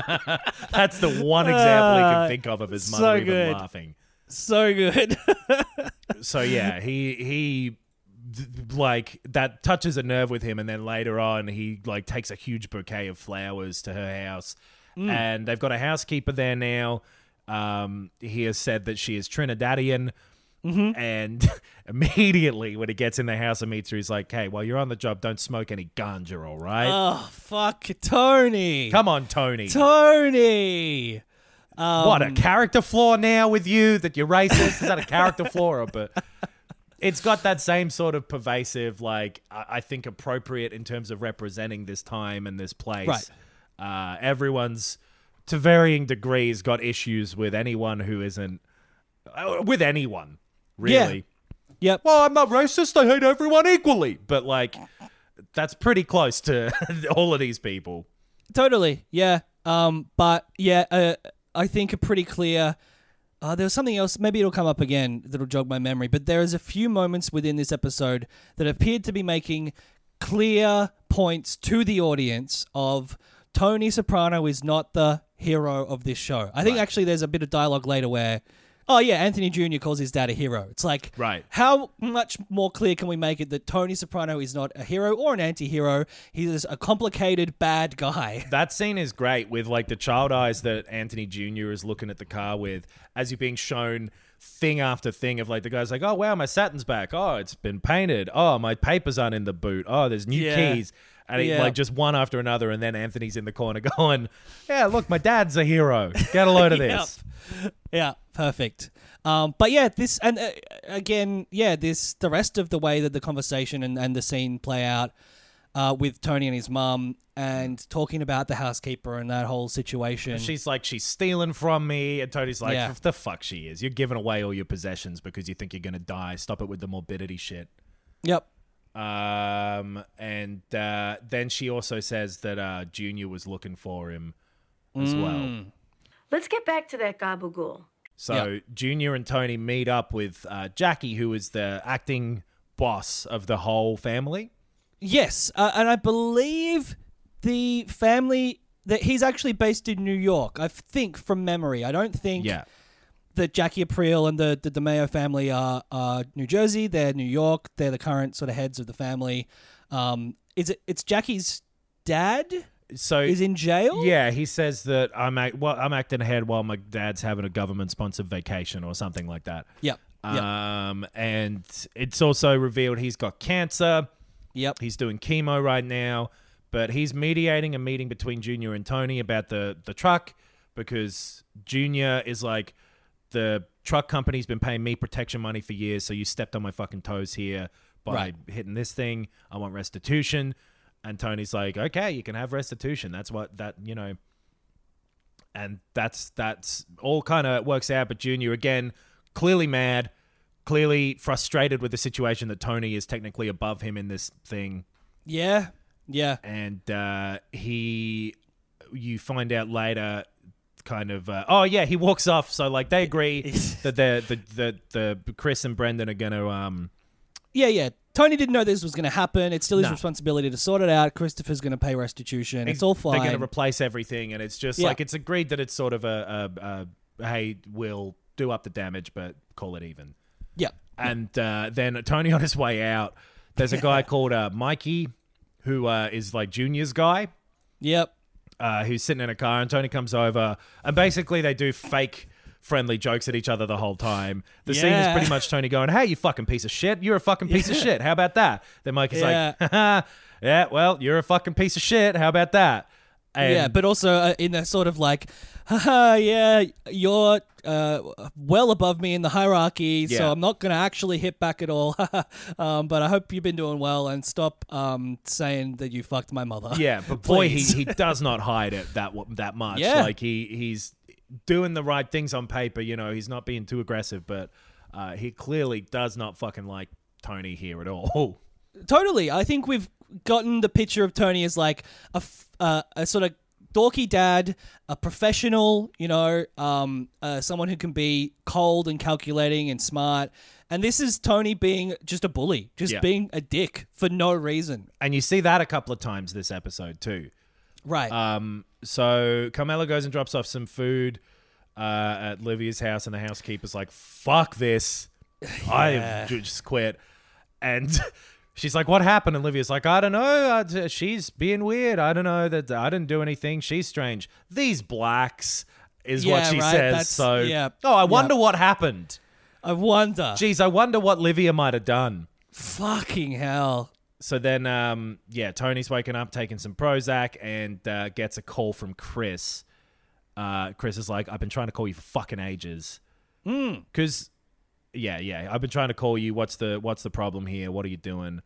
That's the one example he can think of of his mother so even good. laughing. So good. So yeah, he he d- like that touches a nerve with him, and then later on he like takes a huge bouquet of flowers to her house, and they've got a housekeeper there now. Um, he has said that she is Trinidadian, Mm-hmm. And immediately when he gets in the house and meets her, he's like, hey, while you're on the job, don't smoke any ganja, all right? Oh, fuck, Tony. Come on, Tony. Tony. Um, what, a character flaw now with you that you're racist? Is that a character flaw? Or, but it's got that same sort of pervasive, like, I I think appropriate in terms of representing this time and this place. Right. Uh, everyone's, to varying degrees, got issues with anyone who isn't, uh, with anyone, really. Yeah. Yep. Well, I'm not racist. I hate everyone equally. But, like, that's pretty close to all of these people. Totally. Yeah. Um. But, yeah, uh, I think a pretty clear... Uh, there was something else, maybe it'll come up again that'll jog my memory, but there is a few moments within this episode that appeared to be making clear points to the audience of Tony Soprano is not the hero of this show. I think Right. actually there's a bit of dialogue later where, oh yeah, Anthony Junior calls his dad a hero. It's like, Right. how much more clear can we make it that Tony Soprano is not a hero or an anti-hero? He's a complicated bad guy. That scene is great with like the child eyes that Anthony Junior is looking at the car with as you're being shown thing after thing of like the guy's like, oh wow, my satin's back. Oh, it's been painted. Oh, my papers aren't in the boot. Oh, there's new Yeah. keys. And he, Yeah. like just one after another, and then Anthony's in the corner going, yeah, look, my dad's a hero. Get a load of this. Yep. Yeah, perfect. Um, but yeah, this and uh, again, yeah, this the rest of the way that the conversation and, and the scene play out uh, with Tony and his mum and talking about the housekeeper and that whole situation. She's like, she's stealing from me. And Tony's like, Yeah. the fuck she is. You're giving away all your possessions because you think you're going to die. Stop it with the morbidity shit. Yep. Um, and uh, then she also says that uh, Junior was looking for him as Mm. well. Let's get back to that gabagool. So Yeah. Junior and Tony meet up with uh, Jackie, who is the acting boss of the whole family. Yes, uh, and I believe the family that he's actually based in New York. I think from memory. I don't think Yeah. that Jackie Aprile and the, the DeMeo family are, are New Jersey. They're New York. They're the current sort of heads of the family. Um, is it? It's Jackie's dad So is in jail. yeah, he says that I'm act- well, I'm acting ahead while my dad's having a government-sponsored vacation or something like that. Yep. Yep. Um, and it's also revealed he's got cancer. Yep. He's doing chemo right now, but he's mediating a meeting between Junior and Tony about the, the truck because Junior is like, the truck company's been paying me protection money for years, so you stepped on my fucking toes here by Right. hitting this thing. I want restitution. And Tony's like, okay, you can have restitution. That's what that, you know, and that's, that's all kind of works out. But Junior, again, clearly mad, clearly frustrated with the situation that Tony is technically above him in this thing. Yeah. Yeah. And uh, he, you find out later, kind of, uh, oh yeah, he walks off. So like they agree that the, the the the Chris and Brendan are gonna, um, Yeah. Yeah. Tony didn't know this was going to happen. It's still his No. responsibility to sort it out. Christopher's going to pay restitution. It's all fine. they're gonna replace everything, and it's just Yeah. like it's agreed that it's sort of a, a, a hey, we'll do up the damage, but call it even. yeah. And uh, then Tony on his way out, there's a guy called uh, Mikey, who uh, is like Junior's guy. Yep. Uh, who's sitting in a car, and Tony comes over, and basically they do fake friendly jokes at each other the whole time. The scene is Yeah. pretty much Tony going, hey, you fucking piece of shit. You're a fucking piece of shit. How about that? Then Mike is Yeah. like, haha, yeah, well, you're a fucking piece of shit. How about that? And yeah, but also uh, in a sort of like, haha, yeah, you're uh, well above me in the hierarchy, Yeah. so I'm not going to actually hit back at all. um, but I hope you've been doing well, and stop um, saying that you fucked my mother. yeah, but boy, he, Please. he does not hide it that wa- that much. Yeah. Like he he's doing the right things on paper. You know, he's not being too aggressive, but uh, he clearly does not fucking like Tony here at all. Totally. I think we've gotten the picture of Tony as like a, f- uh, a sort of dorky dad, a professional, you know, um, uh, someone who can be cold and calculating and smart. And this is Tony being just a bully, just Yeah. being a dick for no reason. And you see that a couple of times this episode too. Right. Um, so Carmela goes and drops off some food uh, at Livia's house, and the housekeeper's like, fuck this. Yeah. I've just quit. And she's like, what happened? And Livia's like, I don't know. Uh, she's being weird. I don't know. that I didn't do anything. She's strange. These blacks is what Yeah, she right. says. That's- so, yeah. oh, I wonder Yeah. what happened. I wonder. Geez, I wonder what Livia might have done. Fucking hell. So then, um, yeah, Tony's waking up, taking some Prozac, and uh, gets a call from Chris. Uh, Chris is like, I've been trying to call you for fucking ages. Because, yeah, yeah, I've been trying to call you. What's the what's the problem here? What are you doing?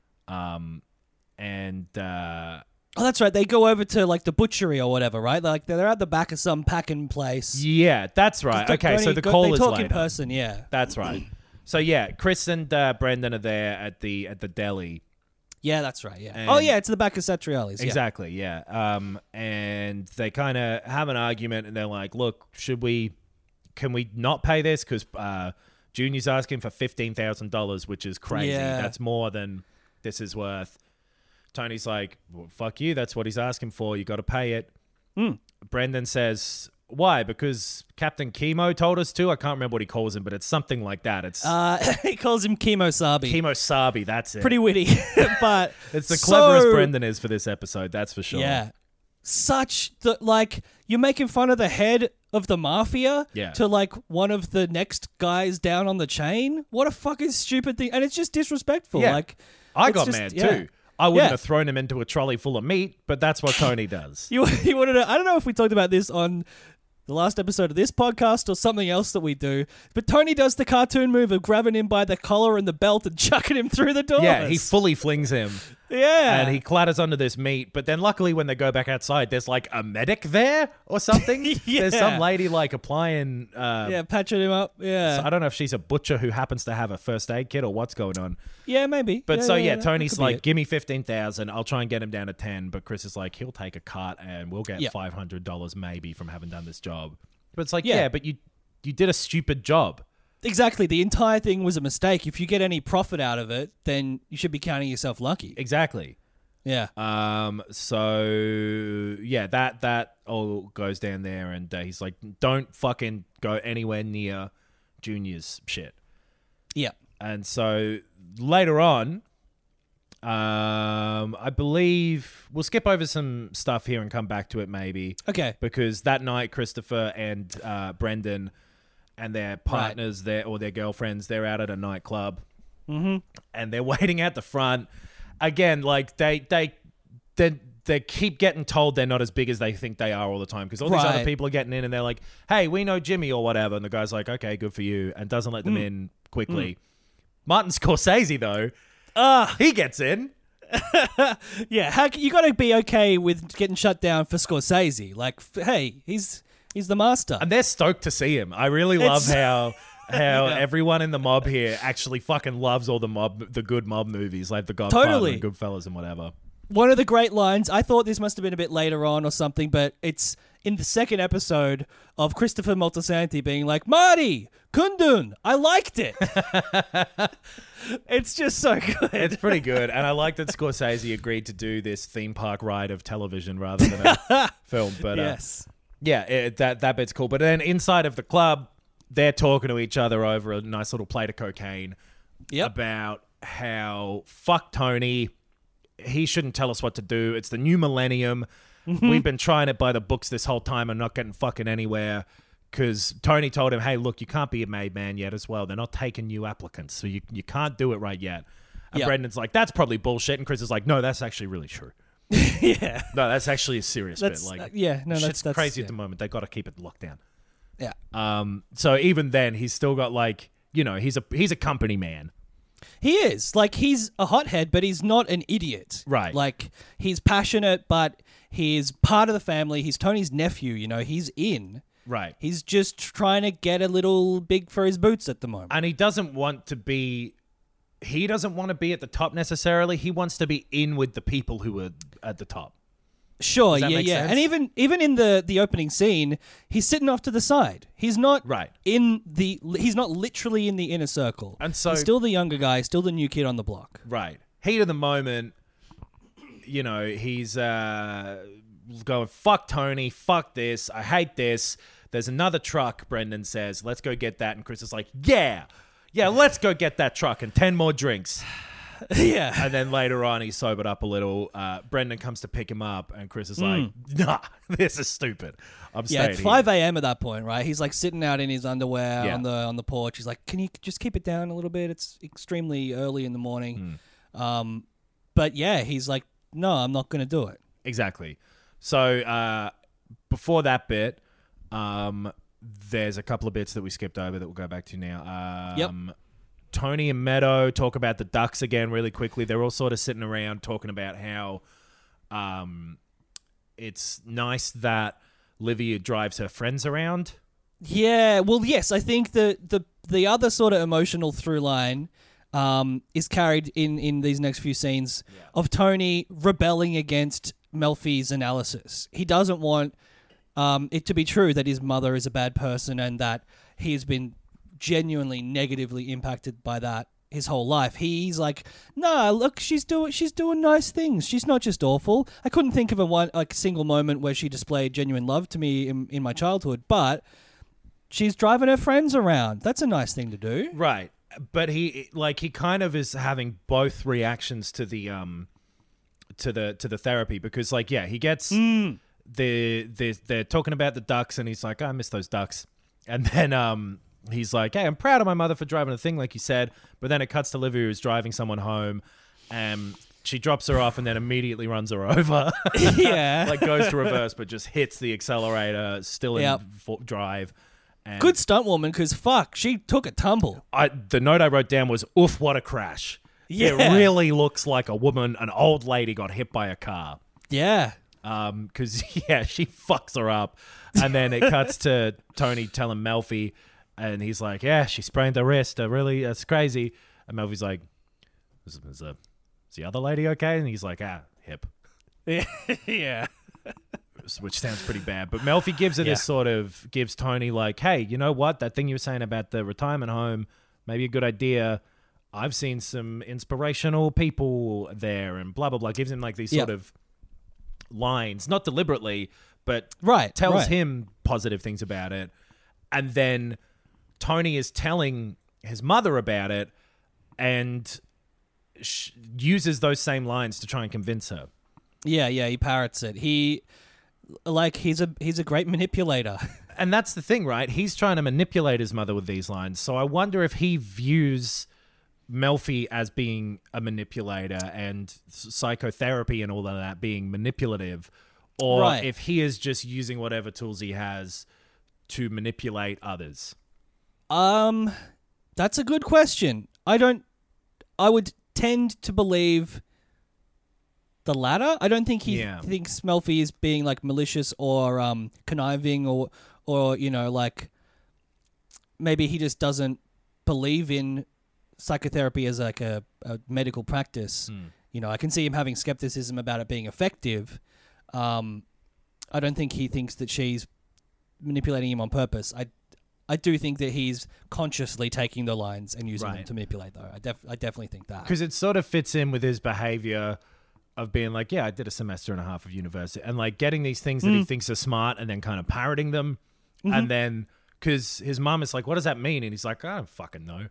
Um, and... Uh, Oh, that's right. They go over to like the butchery or whatever, right? Like they're at the back of some packing place. yeah, that's right. Go- Okay, go- so the go- call they is talk later. in person, yeah. That's right. So, yeah, Chris and uh, Brendan are there at the at the deli. Yeah, that's right, yeah. And- oh, yeah, it's the back of Satriali's. Yeah. Exactly, yeah. Um, and they kind of have an argument, and they're like, "Look, should we? Can we not pay this? Because uh, Junior's asking for fifteen thousand dollars, which is crazy. Yeah. That's more than this is worth." Tony's like, well, "Fuck you. That's what he's asking for. You got to pay it." Mm. Brendan says, "Why? Because Captain Chemo told us to." I can't remember what he calls him, but it's something like that. It's Uh, he calls him Kemosabi. Chemo Sabi. That's it. Pretty witty, but It's the so- cleverest Brendan is for this episode. That's for sure. Yeah. Such the like you're making fun of the head of the mafia Yeah. to like one of the next guys down on the chain. What a fucking stupid thing. And it's just disrespectful. Yeah. Like I it's got just- mad yeah. too. I wouldn't Yeah. have thrown him into a trolley full of meat, but that's what Tony does. You you wanted to I don't know if we talked about this on the last episode of this podcast or something else that we do, but Tony does the cartoon move of grabbing him by the collar and the belt and chucking him through the doors. Yeah, he fully flings him. Yeah. And he clatters under this meat, but then luckily when they go back outside, there's like a medic there or something. Yeah. There's some lady like applying. Uh, yeah, patching him up. Yeah. I don't know if she's a butcher who happens to have a first aid kit or what's going on. yeah, maybe. But so yeah, that Tony's could be like, it. "Give me fifteen thousand. I'll try and get him down to ten." But Chris is like, "He'll take a cut, and we'll get Yeah. five hundred dollars maybe from having done this job." But it's like, Yeah. yeah, but you you did a stupid job. Exactly. The entire thing was a mistake. If you get any profit out of it, then you should be counting yourself lucky. Exactly. Yeah. Um. So yeah, that that all goes down there, and uh, he's like, "Don't fucking go anywhere near Junior's shit." Yeah. And so later on, um, I believe we'll skip over some stuff here and come back to it maybe. Okay. Because that night, Christopher and uh, Brendan and their partners there or their girlfriends, they're out at a nightclub, mm-hmm. and they're waiting at the front. Again, like they they they they keep getting told they're not as big as they think they are all the time because all these Right. other people are getting in and they're like, "Hey, we know Jimmy or whatever," and the guy's like, "Okay, good for you," and doesn't let them Mm. in quickly. Martin Scorsese though, Ah, he gets in. yeah. How c- you got to be okay with getting shut down for Scorsese? Like, f- hey, he's he's the master. And they're stoked to see him. I really love It's- how how Yeah. everyone in the mob here actually fucking loves all the mob, the good mob movies, like The Godfather Totally. and Goodfellas and whatever. One of the great lines. I thought this must have been a bit later on or something, but it's in the second episode of Christopher Moltisanti being like, "Marty, Kundun, I liked it." It's just so good. It's pretty good, and I like that Scorsese agreed to do this theme park ride of television rather than a film. But uh, yes. yeah, it, that that bit's cool. But then inside of the club, they're talking to each other over a nice little plate of cocaine Yep. about how fuck Tony, he shouldn't tell us what to do. It's the new millennium. Mm-hmm. We've been trying it by the books this whole time and not getting fucking anywhere. Because Tony told him, "Hey, look, you can't be a made man yet as well. They're not taking new applicants, so you you can't do it right yet." And Yep. Brendan's like, "That's probably bullshit." And Chris is like, "No, that's actually really true. Yeah. No, that's actually a serious That's bit. Like, uh, yeah. No, shit's that's that's crazy yeah. at the moment. They got to keep it locked down." Yeah. Um. So even then, he's still got like, you know, he's a he's a company man. He is. Like, he's a hothead, but he's not an idiot. Right. Like, he's passionate, but he's part of the family. He's Tony's nephew, you know. He's in. Right. He's just trying to get a little big for his boots at the moment. And he doesn't want to be. He doesn't want to be at the top necessarily. He wants to be in with the people who are at the top. Sure, Does that yeah, make yeah. sense? And even even in the the opening scene, he's sitting off to the side. He's not Right. in the he's not literally in the inner circle. And so- he's still the younger guy, still the new kid on the block. Right. Heat of the moment, you know, he's uh, going, "Fuck Tony, fuck this, I hate this." There's another truck, Brendan says, "Let's go get that." And Chris is like, "Yeah, yeah, let's go get that truck and ten more drinks." Yeah. And then later on, he's sobered up a little. Uh, Brendan comes to pick him up, and Chris is like, nah, this is stupid. I'm Yeah, staying it's here. five a.m. at that point, right? He's like sitting out in his underwear Yeah. on the on the porch. He's like, can you just keep it down a little bit? It's extremely early in the morning. Hmm. Um, but yeah, he's like, no, I'm not going to do it. Exactly. So uh, before that bit, um, there's a couple of bits that we skipped over that we'll go back to now. Um, Yep. Tony and Meadow talk about the ducks again really quickly. They're all sort of sitting around talking about how um, it's nice that Livia drives her friends around. Yeah, well, yes, I think the the the other sort of emotional through line um, is carried in in these next few scenes of Tony rebelling against Melfi's analysis. He doesn't want um, it to be true that his mother is a bad person and that he's been genuinely negatively impacted by that his whole life. He's like, nah, look, she's doing she's doing nice things. She's not just awful. I couldn't think of a one like single moment where she displayed genuine love to me in, in my childhood, but she's driving her friends around. That's a nice thing to do. Right. But he like he kind of is having both reactions to the um to the to the therapy because like yeah, he gets Mm. the the they're talking about the ducks and he's like, oh, I miss those ducks. And then um he's like, hey, I'm proud of my mother for driving a thing like you said. But then it cuts to Livia who's driving someone home and she drops her off and then immediately runs her over. Yeah. Like goes to reverse but just hits the accelerator still in Yep. fo- drive. And Good stunt woman, because fuck, she took a tumble. I, the note I wrote down was, oof, what a crash. Yeah. It really looks like a woman, an old lady got hit by a car. Yeah. Um, because, yeah, she fucks her up. And then it cuts to Tony telling Melfi, and he's like, yeah, she sprained her wrist. Uh, really, that's crazy. And Melfi's like, is, is, uh, is the other lady okay? And he's like, ah, hip. Yeah. Which sounds pretty bad. But Melfi gives it Yeah. this sort of, gives Tony like, hey, you know what? That thing you were saying about the retirement home, maybe a good idea. I've seen some inspirational people there and blah, blah, blah. Gives him like these sort Yeah. of lines, not deliberately, but Right, tells right. him positive things about it. And then Tony is telling his mother about it and sh- uses those same lines to try and convince her. Yeah, yeah, he parrots it. He like he's a he's a great manipulator. And that's the thing, right? He's trying to manipulate his mother with these lines. So I wonder if he views Melfi as being a manipulator and psychotherapy and all of that being manipulative, or Right. if he is just using whatever tools he has to manipulate others. Um that's a good question. I don't I would tend to believe the latter. I don't think he Yeah. thinks Melfi is being like malicious or um conniving or or you know like maybe he just doesn't believe in psychotherapy as like a, a medical practice. You know, I can see him having skepticism about it being effective. Um, I don't think he thinks that she's manipulating him on purpose. I, I do think that he's consciously taking the lines and using them Right. to manipulate, though. I, def- I definitely think that. Because it sort of fits in with his behavior of being like, yeah, I did a semester and a half of university, and like getting these things that he thinks are smart and then kind of parroting them. And then, because his mom is like, what does that mean? And he's like, I don't fucking know.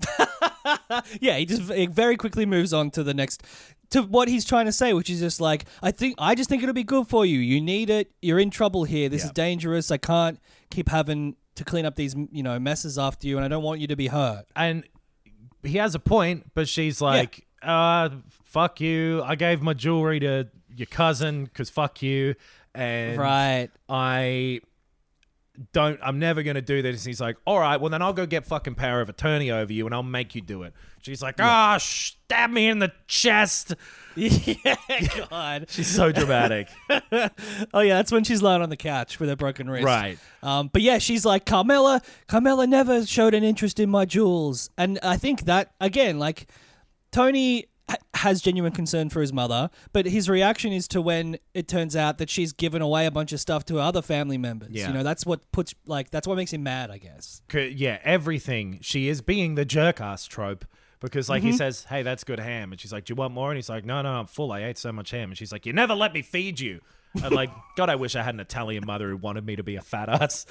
Yeah, he just he very quickly moves on to the next, to what he's trying to say, which is just like, I think, I just think it'll be good for you. You need it. You're in trouble here. This Yeah. is dangerous. I can't keep having to clean up these, you know, messes after you, and I don't want you to be hurt. And he has a point, but she's like, uh, fuck you. I gave my jewelry to your cousin because fuck you. And Right. I don't, I'm never going to do this. And he's like, all right, well, then I'll go get fucking power of attorney over you and I'll make you do it. She's like, ah, oh, stab me in the chest. Yeah, God. She's so dramatic. Oh yeah, that's when she's lying on the couch with her broken wrist. Right. Um, but yeah, she's like, Carmela, Carmela never showed an interest in my jewels. And I think that, again, like, Tony ha- has genuine concern for his mother, but his reaction is to when it turns out that she's given away a bunch of stuff to other family members. Yeah. You know, that's what puts, like, that's what makes him mad, I guess. C- Yeah, everything. She is being the jerk ass trope because, like, Mm-hmm. he says, hey, that's good ham. And she's like, do you want more? And he's like, no, no, I'm full. I ate so much ham. And she's like, you never let me feed you. And, like, God, I wish I had an Italian mother who wanted me to be a fat ass.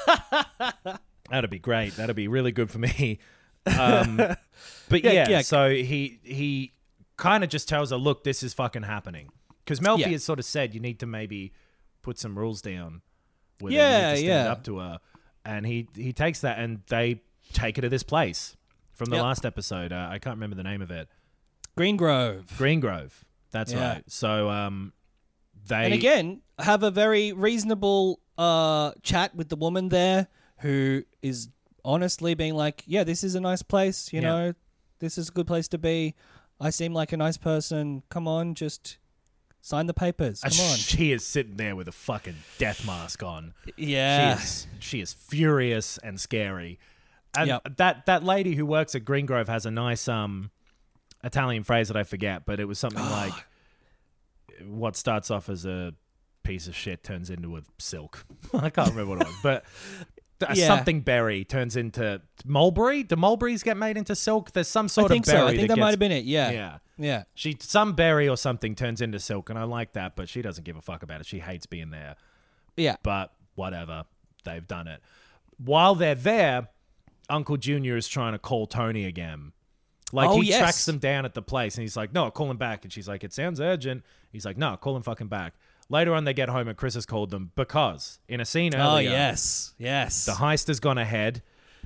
That'd be great. That'd be really good for me. Um, but Yeah, yeah, yeah. so he he kind of just tells her, look, this is fucking happening. Because Melfi Yeah. has sort of said you need to maybe put some rules down with her. Yeah, You need to stand yeah. up to her. And he, he takes that and they take her to this place from the Yep. last episode. Uh, I can't remember the name of it. Green Grove. Green Grove. That's Yeah. right. So um, they... And again, have a very reasonable uh, chat with the woman there who is honestly being like, yeah, this is a nice place, you Yeah. know, this is a good place to be. I seem like a nice person. Come on, just sign the papers. Come on. She is sitting there with a fucking death mask on. Yeah. She is, she is furious and scary. And Yep. that, that lady who works at Green Grove has a nice um, Italian phrase that I forget, but it was something like, what starts off as a piece of shit turns into a silk. I can't remember what it was, but a Yeah. something berry turns into mulberry. Do mulberries get made into silk? There's some sort I think of berry so. I think that, that gets, might have been it. Yeah. Yeah. Yeah. She some berry or something turns into silk, and I like that, but she doesn't give a fuck about it. She hates being there. Yeah. But whatever, they've done it. While they're there, Uncle Junior is trying to call Tony again. Like, Oh, he yes. tracks them down at the place, and he's like, no, call him back. And she's like, it sounds urgent. He's like, no, call him fucking back. Later on, they get home, and Chris has called them because in a scene earlier, Oh, yes. Yes. the heist has gone ahead,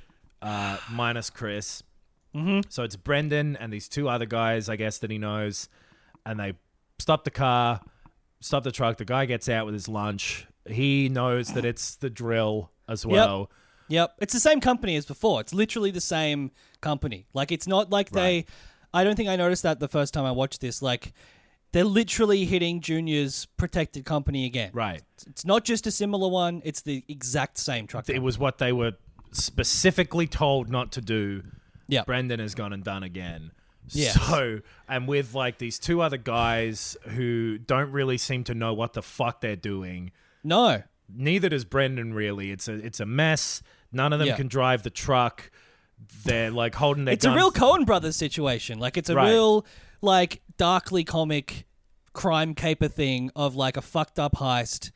uh, minus Chris. Mm-hmm. So it's Brendan and these two other guys, I guess, that he knows, and they stop the car, stop the truck. The guy gets out with his lunch. He knows that it's the drill as well. Yep. It's the same company as before. It's literally the same company. Like, it's not like they... Right. I don't think I noticed that the first time I watched this. Like, they're literally hitting Junior's protected company again. Right. It's not just a similar one. It's the exact same truck It company. was what they were specifically told not to do. Yep. Brendan has gone and done again. Yes. So, and with like these two other guys who don't really seem to know what the fuck they're doing. No. Neither does Brendan really. It's a it's a mess. None of them Yeah. can drive the truck. They're like holding their It's guns. a real Coen Brothers situation. Like, it's a Right. real, like, darkly comic crime caper thing of, like, a fucked up heist.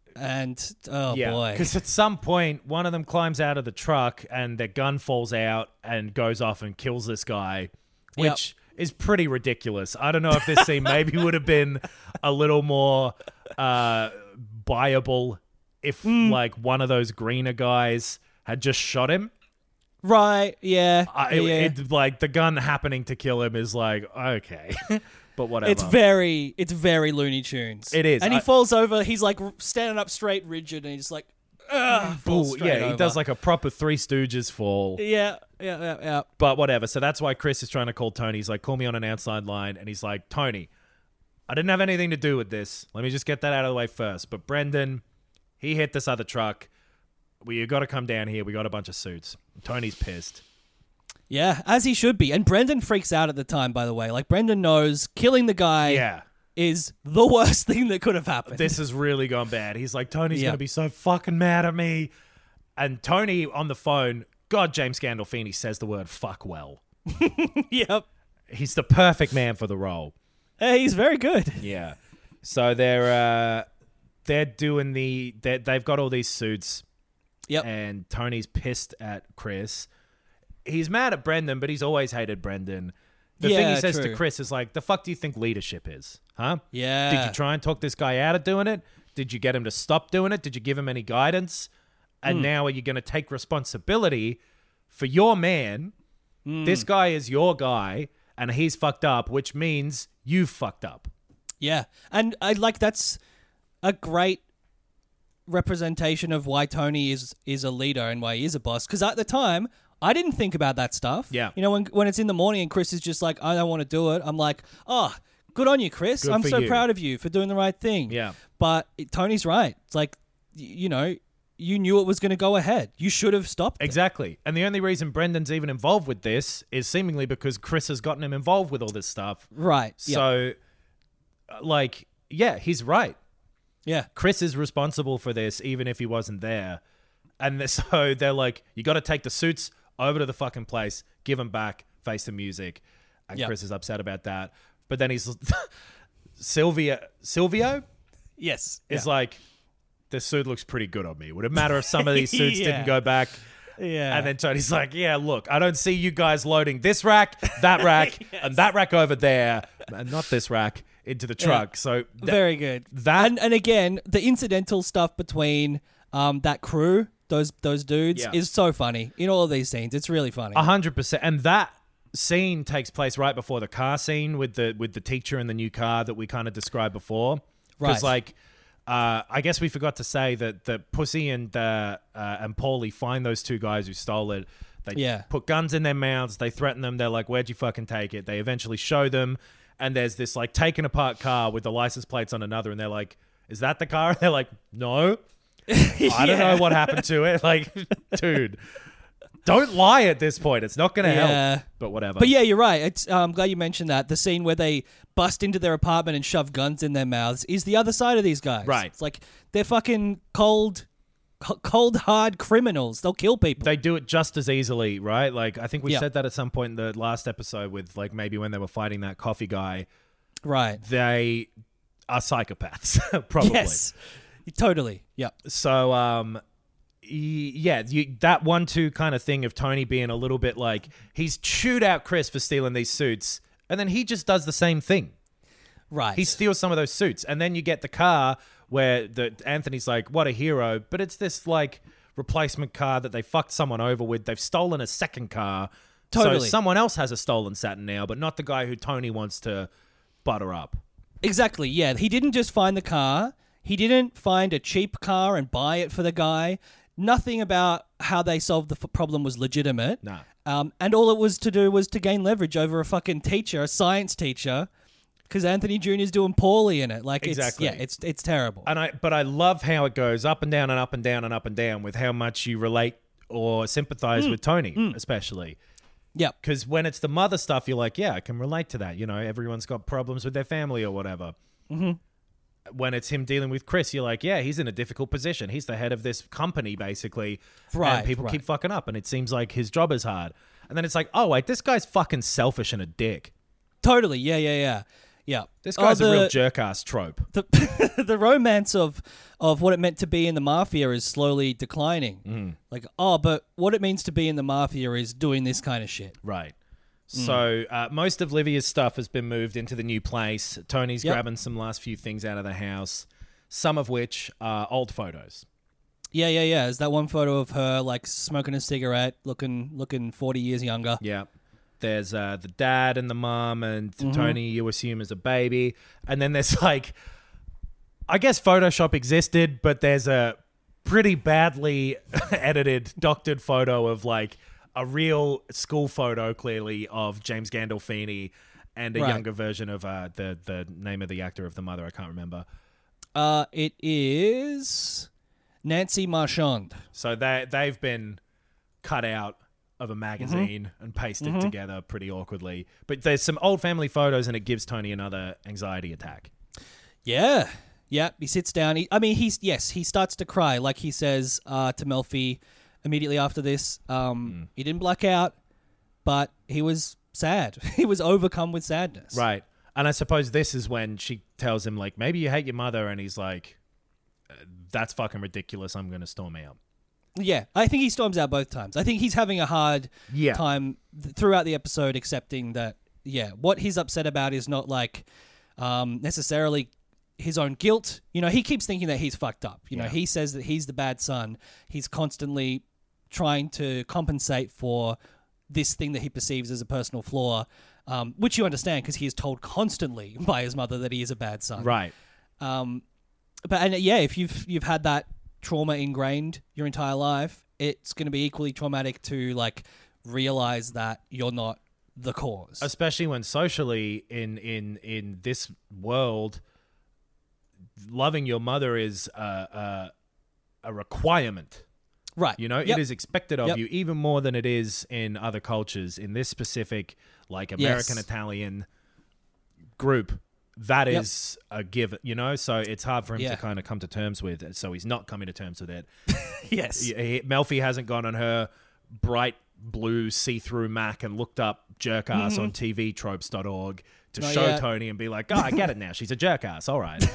And, oh, Yeah, boy. because at some point, one of them climbs out of the truck and their gun falls out and goes off and kills this guy, which is pretty ridiculous. I don't know if this scene maybe would have been a little more uh, buyable if, Hmm. like, one of those greener guys had just shot him. Right, yeah. I, yeah. it, like, the gun happening to kill him is like, okay, but whatever. It's very, it's very Looney Tunes. It is. and he I- falls over. He's like r- standing up straight, rigid, and he's like, ugh, falls Ooh, straight yeah, he over. does like a proper Three Stooges fall. yeah, yeah, yeah, yeah. But whatever. So that's why Chris is trying to call Tony. He's like, call me on an outside line. And he's like, Tony, I didn't have anything to do with this. Let me just get that out of the way first. But Brendan, he hit this other truck. We you got to come down here. We got a bunch of suits. Tony's pissed. Yeah, as he should be. And Brendan freaks out at the time, by the way. Like, Brendan knows killing the guy Yeah. is the worst thing that could have happened. This has really gone bad. He's like, Tony's Yeah. going to be so fucking mad at me. And Tony on the phone, God, James Gandolfini says the word fuck well. Yep. He's the perfect man for the role. Hey, he's very good. Yeah. So they're uh, they're doing the they they've got all these suits. Yep. And Tony's pissed at Chris. He's mad at Brendan, but he's always hated Brendan. The thing Yeah, he says to true. Chris is like, the fuck do you think leadership is? Huh? Yeah. Did you try and talk this guy out of doing it? Did you get him to stop doing it? Did you give him any guidance? Hmm. And now are you going to take responsibility for your man? Hmm. This guy is your guy, and he's fucked up, which means you've fucked up. Yeah. And I like that's a great representation of why Tony is is a leader and why he is a boss. Because at the time, I didn't think about that stuff. Yeah. You know, when when it's in the morning and Chris is just like, I don't want to do it. I'm like, oh, good on you, Chris. Good I'm for so you. proud of you for doing the right thing. Yeah. But it, Tony's right. It's like, y- you know, you knew it was going to go ahead. You should have stopped it. Exactly. And the only reason Brendan's even involved with this is seemingly because Chris has gotten him involved with all this stuff. Right. Yeah. So, uh, like, yeah, he's right. Yeah. Chris is responsible for this, even if he wasn't there. And th- so they're like, you got to take the suits over to the fucking place, give them back, face the music. And Yep. Chris is upset about that. But then he's Sylvia, Silvio Yes. is Yeah. like, this suit looks pretty good on me. Would it matter if some of these suits Yeah. didn't go back? Yeah. And then Tony's like, yeah, look, I don't see you guys loading this rack, that rack, Yes. and that rack over there, and not this rack into the truck. So th- Very good. that- and, and again, the incidental stuff between um, that crew, those those dudes, Yeah. is so funny in all of these scenes. It's really funny. A hundred percent, and that scene takes place right before the car scene with the with the teacher and the new car that we kind of described before. Because, Right. like, uh, I guess we forgot to say that that Pussy and uh, uh, and Paulie find those two guys who stole it. They Yeah. put guns in their mouths. They threaten them. They're like, "Where'd you fucking take it?" They eventually show them, and there's this like taken apart car with the license plates on another, and they're like, "Is that the car?" They're like, "No." I don't know what happened to it. Like, dude, don't lie at this point. It's not going to Yeah. help. But whatever. But yeah, you're right. It's, uh, I'm glad you mentioned that. The scene where they bust into their apartment and shove guns in their mouths is the other side of these guys. Right. It's like they're fucking cold, co- cold hard criminals. They'll kill people. They do it just as easily, right? Like, I think we Yeah. said that at some point in the last episode with, like, maybe when they were fighting that coffee guy. right. They are psychopaths, probably. Yes. Totally. Yeah. So, um, y- yeah, you, that one-two kind of thing of Tony being a little bit like, he's chewed out Chris for stealing these suits, and then he just does the same thing. Right. He steals some of those suits, and then you get the car where the Anthony's like, "What a hero!" But it's this like replacement car that they fucked someone over with. They've stolen a second car, Totally. so someone else has a stolen Saturn now, but not the guy who Tony wants to butter up. Exactly, yeah. He didn't just find the car. He didn't find a cheap car and buy it for the guy. Nothing about how they solved the f- problem was legitimate. Nah. Um, and all it was to do was to gain leverage over a fucking teacher, a science teacher, because Anthony Junior's doing poorly in it. Like, Exactly. it's, yeah, it's it's terrible. And I, but I love how it goes up and down and up and down and up and down with how much you relate or sympathize Mm. with Tony, especially. Yep. Because when it's the mother stuff, you're like, yeah, I can relate to that. You know, everyone's got problems with their family or whatever. Mm-hmm. When it's him dealing with Chris, you're like, yeah, he's in a difficult position. He's the head of this company, basically. Right, And people right. keep fucking up, and it seems like his job is hard. And then it's like, oh, wait, this guy's fucking selfish and a dick. Totally, yeah, yeah, yeah. Yeah. This Oh, guy's a the- real jerk-ass trope. the the romance of of what it meant to be in the mafia is slowly declining. Mm-hmm. Like, oh, but what it means to be in the mafia is doing this kind of shit. Right. Mm. So uh, most of Livia's stuff has been moved into the new place. Tony's Yep. grabbing some last few things out of the house, some of which are old photos. Yeah, yeah, yeah. There's that one photo of her like smoking a cigarette, looking looking forty years younger. Yeah. There's uh, the dad and the mom and Mm-hmm. Tony, you assume, as a baby. And then there's like, I guess Photoshop existed, but there's a pretty badly edited, doctored photo of like a real school photo, clearly, of James Gandolfini and a Right. younger version of uh, the, the name of the actor of the mother. I can't remember. Uh, it is Nancy Marchand. So they, they've been cut out of a magazine Mm-hmm. and pasted together pretty awkwardly. But there's some old family photos, and it gives Tony another anxiety attack. Yeah, yeah. He sits down. He, I mean, he's yes. He starts to cry, like he says uh, to Melfi immediately after this. Um, Mm. He didn't black out, but he was sad. He was overcome with sadness. Right. And I suppose this is when she tells him, like, maybe you hate your mother, and he's like, that's fucking ridiculous. I'm going to storm out. Yeah, I think he storms out both times. I think he's having a hard Yeah. time th- throughout the episode accepting that, yeah, what he's upset about is not like um, necessarily his own guilt. You know, he keeps thinking that he's fucked up. You know, Yeah. he says that he's the bad son. He's constantly trying to compensate for this thing that he perceives as a personal flaw, um, which you understand because he is told constantly by his mother that he is a bad son. Right. Um, but and yeah, if you've you've had that trauma ingrained your entire life, it's going to be equally traumatic to like realize that you're not the cause. Especially when socially in, in, in this world, loving your mother is a, a, a requirement. Right. You know, Yep. it is expected of Yep. you even more than it is in other cultures. In this specific, like, American Yes. Italian group, that Yep. is a given, you know? So it's hard for him Yeah. to kind of come to terms with. So he's not coming to terms with it. Yes. He- he- Melfi hasn't gone on her bright blue see-through Mac and looked up jerk ass mm-hmm. on T V tropes dot org to Not show yet. Tony and be like, oh, I get it now. She's a jerk ass. All right.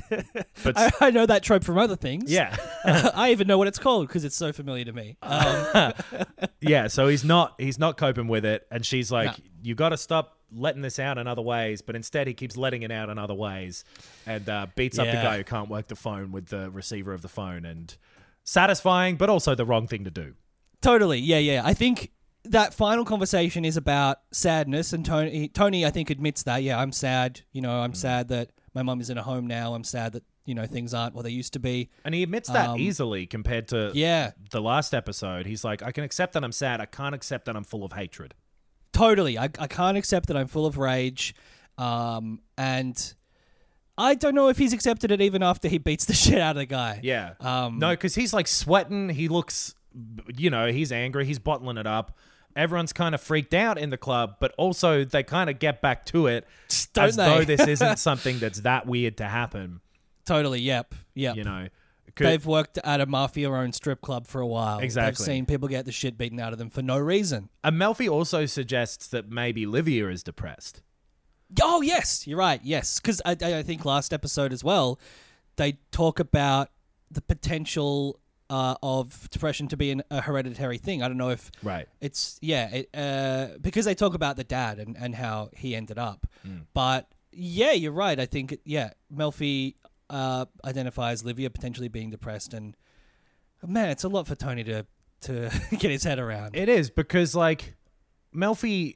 But I, I know that trope from other things. yeah. I even know what it's called because it's so familiar to me. Um, yeah, so he's not he's not coping with it, and she's like, No. you got to stop letting this out in other ways, but instead he keeps letting it out in other ways and uh, beats up the Yeah. guy who can't work the phone with the receiver of the phone, and satisfying, but also the wrong thing to do. Totally. Yeah, yeah. I think that final conversation is about sadness, and Tony, Tony, I think, admits that. Yeah, I'm sad. You know, I'm mm. sad that my mum is in a home now. I'm sad that, you know, things aren't what they used to be. And he admits that Um, easily compared to Yeah. the last episode. He's like, I can accept that I'm sad. I can't accept that I'm full of hatred. Totally. I, I can't accept that I'm full of rage. Um, and I don't know if he's accepted it even after he beats the shit out of the guy. Yeah. Um, no, because he's like sweating. He looks, you know, he's angry. He's bottling it up. Everyone's kind of freaked out in the club, but also they kind of get back to it Don't as they? though this isn't something that's that weird to happen. Totally. Yep. Yep. You know, Could, They've worked at a mafia-owned strip club for a while. Exactly. They've seen people get the shit beaten out of them for no reason. Amalfi also suggests that maybe Livia is depressed. Oh, yes. You're right. Yes. Because I, I think last episode as well, they talk about the potential uh, of depression to be an, a hereditary thing. I don't know if Right. it's, yeah, it, uh, because they talk about the dad and, and how he ended up. Mm. But yeah, you're right. I think, yeah, Melfi uh, identifies Livia potentially being depressed. And man, it's a lot for Tony to, to get his head around. It is, because like Melfi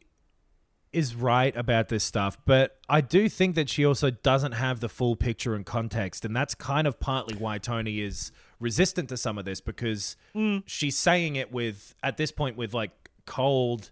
is right about this stuff, but I do think that she also doesn't have the full picture and context, and that's kind of partly why Tony is resistant to some of this, because Mm. she's saying it with, at this point, with like cold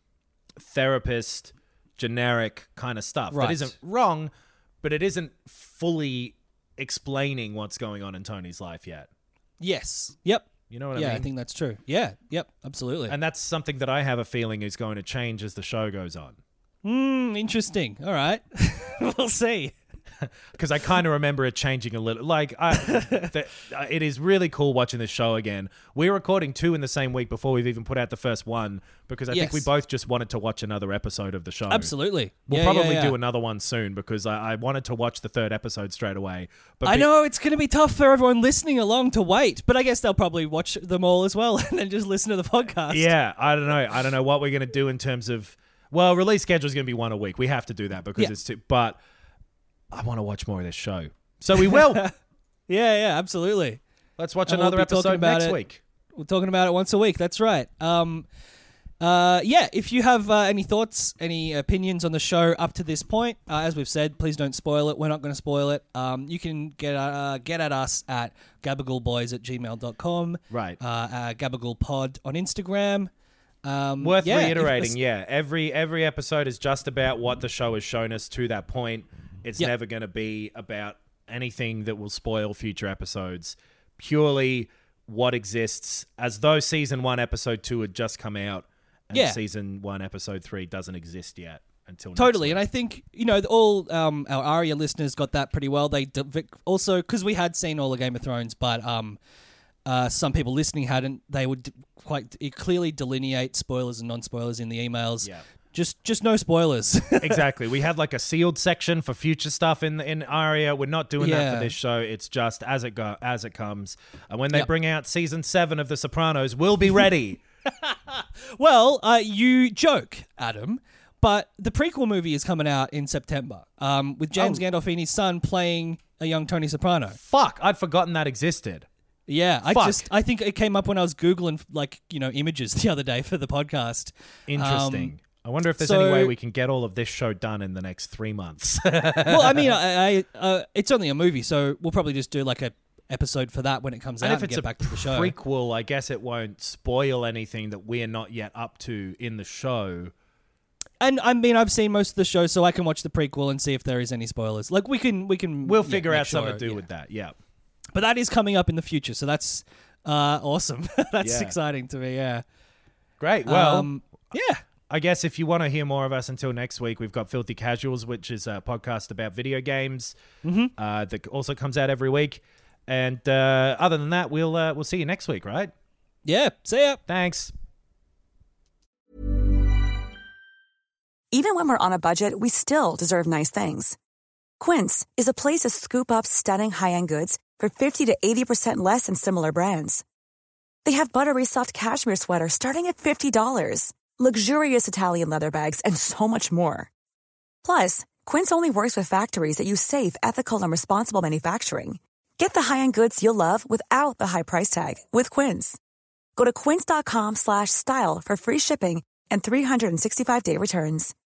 therapist, generic kind of stuff. Right. That isn't wrong, but it isn't fully explaining what's going on in Tony's life yet. Yes. Yep. You know what yeah, I mean? I think that's true. Yeah. Yep. Absolutely. And that's something that I have a feeling is going to change as the show goes on. Hmm. Interesting. All right. We'll see. Because I kind of remember it changing a little. Like, I, the, uh, it is really cool watching this show again. We're recording two in the same week before we've even put out the first one, because I think we Yes. both just wanted to watch another episode of the show. Absolutely. We'll Yeah, yeah, probably yeah. do another one soon, because I, I wanted to watch the third episode straight away. But I be- know it's going to be tough for everyone listening along to wait, but I guess they'll probably watch them all as well and then just listen to the podcast. Yeah, I don't know. I don't know what we're going to do in terms of... Well, release schedule is going to be one a week. We have to do that because Yeah. it's too... But I want to watch more of this show. So we will. Yeah, yeah, absolutely. Let's watch And we'll another be talking episode about next it. week. We're talking about it once a week. That's right. Um, uh, yeah, if you have uh, any thoughts, any opinions on the show up to this point, uh, as we've said, please don't spoil it. We're not going to spoil it. Um, you can get uh, get at us at gabagoolboys at gmail dot com. Right. Uh, uh, gabagoolpod on Instagram. Um, Worth yeah, if- reiterating, yeah. Every every episode is just about what the show has shown us to that point. It's Yep. never going to be about anything that will spoil future episodes. Purely what exists, as though season one, episode two had just come out, and Yeah. season one, episode three doesn't exist yet until next Totally, week. and I think, you know, all um, our Aria listeners got that pretty well. They de- also, because we had seen all of Game of Thrones, but um, uh, some people listening hadn't. They would d- quite it clearly delineate spoilers and non-spoilers in the emails. Yeah. Just, just no spoilers. Exactly. We had like a sealed section for future stuff in in Aria. We're not doing that Yeah. for this show. It's just as it go as it comes. And when they Yep. bring out season seven of The Sopranos, we'll be ready. Well, uh, you joke, Adam, but the prequel movie is coming out in September um, with James Oh. Gandolfini's son playing a young Tony Soprano. Fuck, I'd forgotten that existed. Yeah, I Fuck. just I think it came up when I was Googling like, you know, images the other day for the podcast. Interesting. Um, I wonder if there's so- any way we can get all of this show done in the next three months. Well, I mean, I, I uh, it's only a movie, so we'll probably just do like a episode for that when it comes and out if and it's get a back to the show. prequel, I guess it won't spoil anything that we're not yet up to in the show. And I mean, I've seen most of the show, so I can watch the prequel and see if there is any spoilers. Like we can, we can. We'll yeah, figure make out something sure, to do yeah. with that. Yeah. But that is coming up in the future, so that's uh, awesome. That's Yeah. exciting to me. Yeah. Great. Well, um, yeah. I guess if you want to hear more of us until next week, we've got Filthy Casuals, which is a podcast about video games Mm-hmm. uh, that also comes out every week. And uh, other than that, we'll uh, we'll see you next week, right? Yeah. See ya. Thanks. Even when we're on a budget, we still deserve nice things. Quince is a place to scoop up stunning high-end goods for fifty to eighty percent less than similar brands. They have buttery soft cashmere sweaters starting at fifty dollars, luxurious Italian leather bags, and so much more. Plus, Quince only works with factories that use safe, ethical, and responsible manufacturing. Get the high-end goods you'll love without the high price tag with Quince. Go to quince.com slash style for free shipping and three sixty-five day returns.